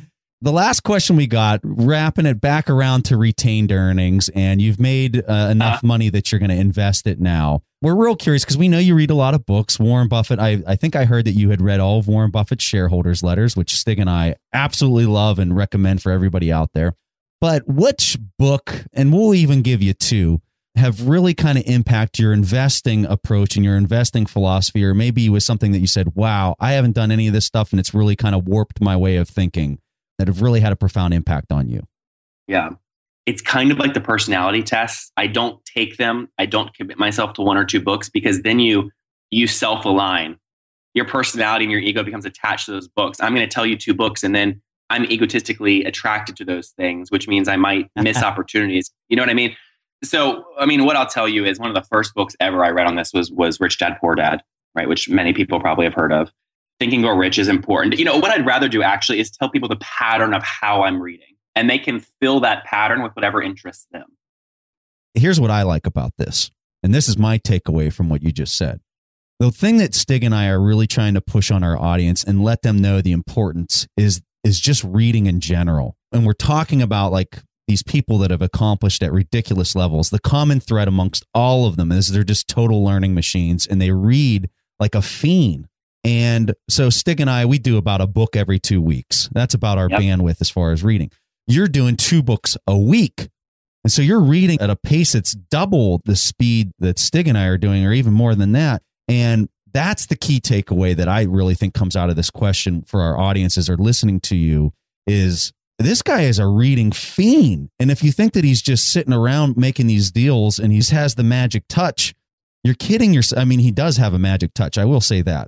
the last question we got, wrapping it back around to retained earnings, and you've made uh, enough uh, money that you're going to invest it now. We're real curious because we know you read a lot of books. Warren Buffett, I, I think I heard that you had read all of Warren Buffett's shareholders letters, which Stig and I absolutely love and recommend for everybody out there. But which book, and we'll even give you two, have really kind of impacted your investing approach and your investing philosophy, or maybe it was something that you said, wow, I haven't done any of this stuff and it's really kind of warped my way of thinking, that have really had a profound impact on you? Yeah. It's kind of like the personality tests. I don't take them. I don't commit myself to one or two books because then you you self-align. Your personality and your ego becomes attached to those books. I'm going to tell you two books and then I'm egotistically attracted to those things, which means I might miss opportunities. You know what I mean? So, I mean, what I'll tell you is one of the first books ever I read on this was was Rich Dad, Poor Dad, right? Which many people probably have heard of. Think and Grow Rich is important. You know, what I'd rather do actually is tell people the pattern of how I'm reading. And they can fill that pattern with whatever interests them. Here's what I like about this. And this is my takeaway from what you just said. The thing that Stig and I are really trying to push on our audience and let them know the importance is, is just reading in general. And we're talking about like these people that have accomplished at ridiculous levels. The common thread amongst all of them is they're just total learning machines and they read like a fiend. And so Stig and I, we do about a book every two weeks. That's about our yep. bandwidth as far as reading. You're doing two books a week. And so you're reading at a pace that's double the speed that Stig and I are doing, or even more than that. And that's the key takeaway that I really think comes out of this question for our audiences are listening to you is this guy is a reading fiend. And if you think that he's just sitting around making these deals and he has the magic touch, you're kidding yourself. I mean, he does have a magic touch. I will say that.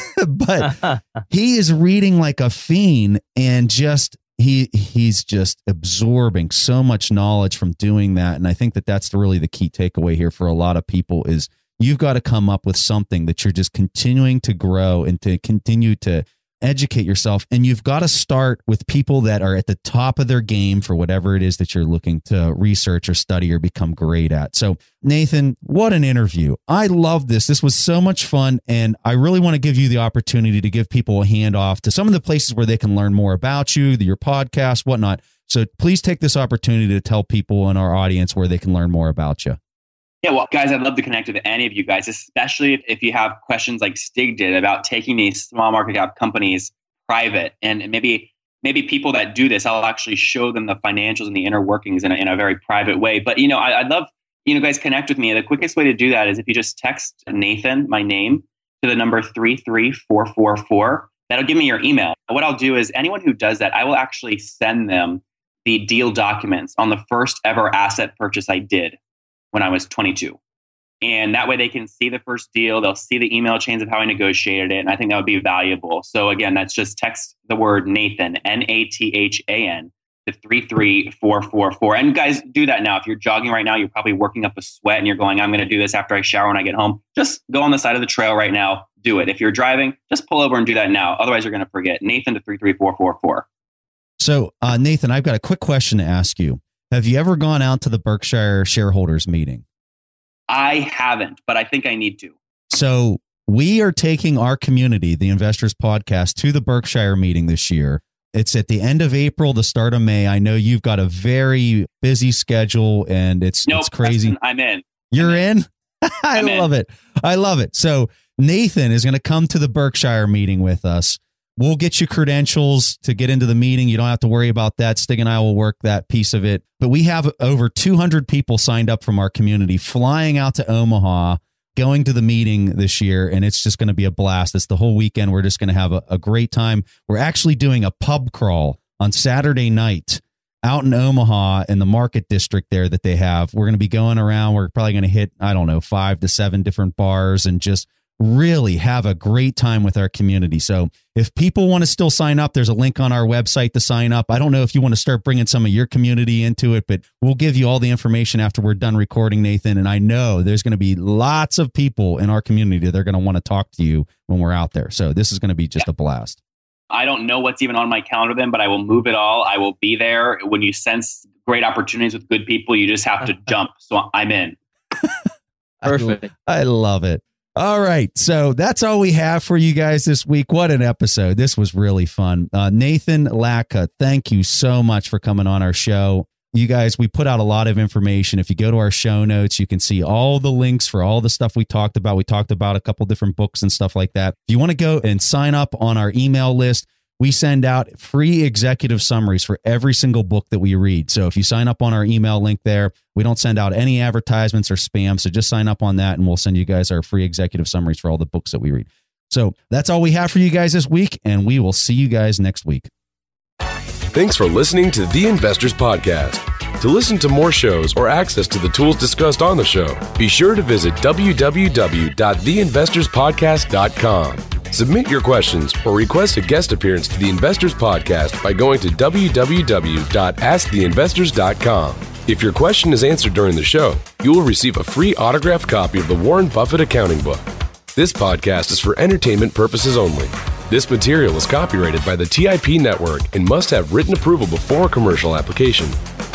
But he is reading like a fiend and just he he's just absorbing so much knowledge from doing that. And I think that that's really the key takeaway here for a lot of people is you've got to come up with something that you're just continuing to grow and to continue to educate yourself. And you've got to start with people that are at the top of their game for whatever it is that you're looking to research or study or become great at. So Nathan, what an interview. I love this. This was so much fun. And I really want to give you the opportunity to give people a handoff to some of the places where they can learn more about you, your podcast, whatnot. So please take this opportunity to tell people in our audience where they can learn more about you. Yeah, well, guys, I'd love to connect with any of you guys, especially if, if you have questions like Stig did about taking these small market cap companies private. And maybe maybe people that do this, I'll actually show them the financials and the inner workings in a, in a very private way. But, you know, I, I'd love, you know, guys, connect with me. The quickest way to do that is if you just text Nathan, my name, to the number three three four four four. That'll give me your email. What I'll do is anyone who does that, I will actually send them the deal documents on the first ever asset purchase I did when I was twenty-two. And that way they can see the first deal. They'll see the email chains of how I negotiated it. And I think that would be valuable. So again, that's just text the word Nathan, N A T H A N, to three three four four four. And guys, do that now. If you're jogging right now, you're probably working up a sweat and you're going, I'm going to do this after I shower when I get home. Just go on the side of the trail right now. Do it. If you're driving, just pull over and do that now. Otherwise, you're going to forget. Nathan to three three four four four. So uh, Nathan, I've got a quick question to ask you. Have you ever gone out to the Berkshire shareholders meeting? I haven't, but I think I need to. So we are taking our community, the Investors Podcast, to the Berkshire meeting this year. It's at the end of April, the start of May. I know you've got a very busy schedule and it's, nope, it's crazy. Preston, I'm in. You're I'm in? in? I I'm love in. it. I love it. So Nathan is going to come to the Berkshire meeting with us. We'll get you credentials to get into the meeting. You don't have to worry about that. Stig and I will work that piece of it. But we have over two hundred people signed up from our community flying out to Omaha, going to the meeting this year. And it's just going to be a blast. It's the whole weekend. We're just going to have a, a great time. We're actually doing a pub crawl on Saturday night out in Omaha in the market district there that they have. We're going to be going around. We're probably going to hit, I don't know, five to seven different bars and just really have a great time with our community. So if people want to still sign up, there's a link on our website to sign up. I don't know if you want to start bringing some of your community into it, but we'll give you all the information after we're done recording, Nathan. And I know there's going to be lots of people in our community that are going to want to talk to you when we're out there. So this is going to be just yeah. a blast. I don't know what's even on my calendar then, but I will move it all. I will be there. When you sense great opportunities with good people, you just have to jump. So I'm in. Perfect. I love it. All right. So that's all we have for you guys this week. What an episode. This was really fun. Uh, Nathan Latka, thank you so much for coming on our show. You guys, we put out a lot of information. If you go to our show notes, you can see all the links for all the stuff we talked about. We talked about a couple different books and stuff like that. If you want to go and sign up on our email list, we send out free executive summaries for every single book that we read. So if you sign up on our email link there, we don't send out any advertisements or spam. So just sign up on that and we'll send you guys our free executive summaries for all the books that we read. So that's all we have for you guys this week, and we will see you guys next week. Thanks for listening to The Investors Podcast. To listen to more shows or access to the tools discussed on the show, be sure to visit w w w dot the investors podcast dot com. Submit your questions or request a guest appearance to the Investors Podcast by going to w w w dot ask the investors dot com. If your question is answered during the show, you will receive a free autographed copy of the Warren Buffett Accounting Book. This podcast is for entertainment purposes only. This material is copyrighted by the T I P Network and must have written approval before commercial application.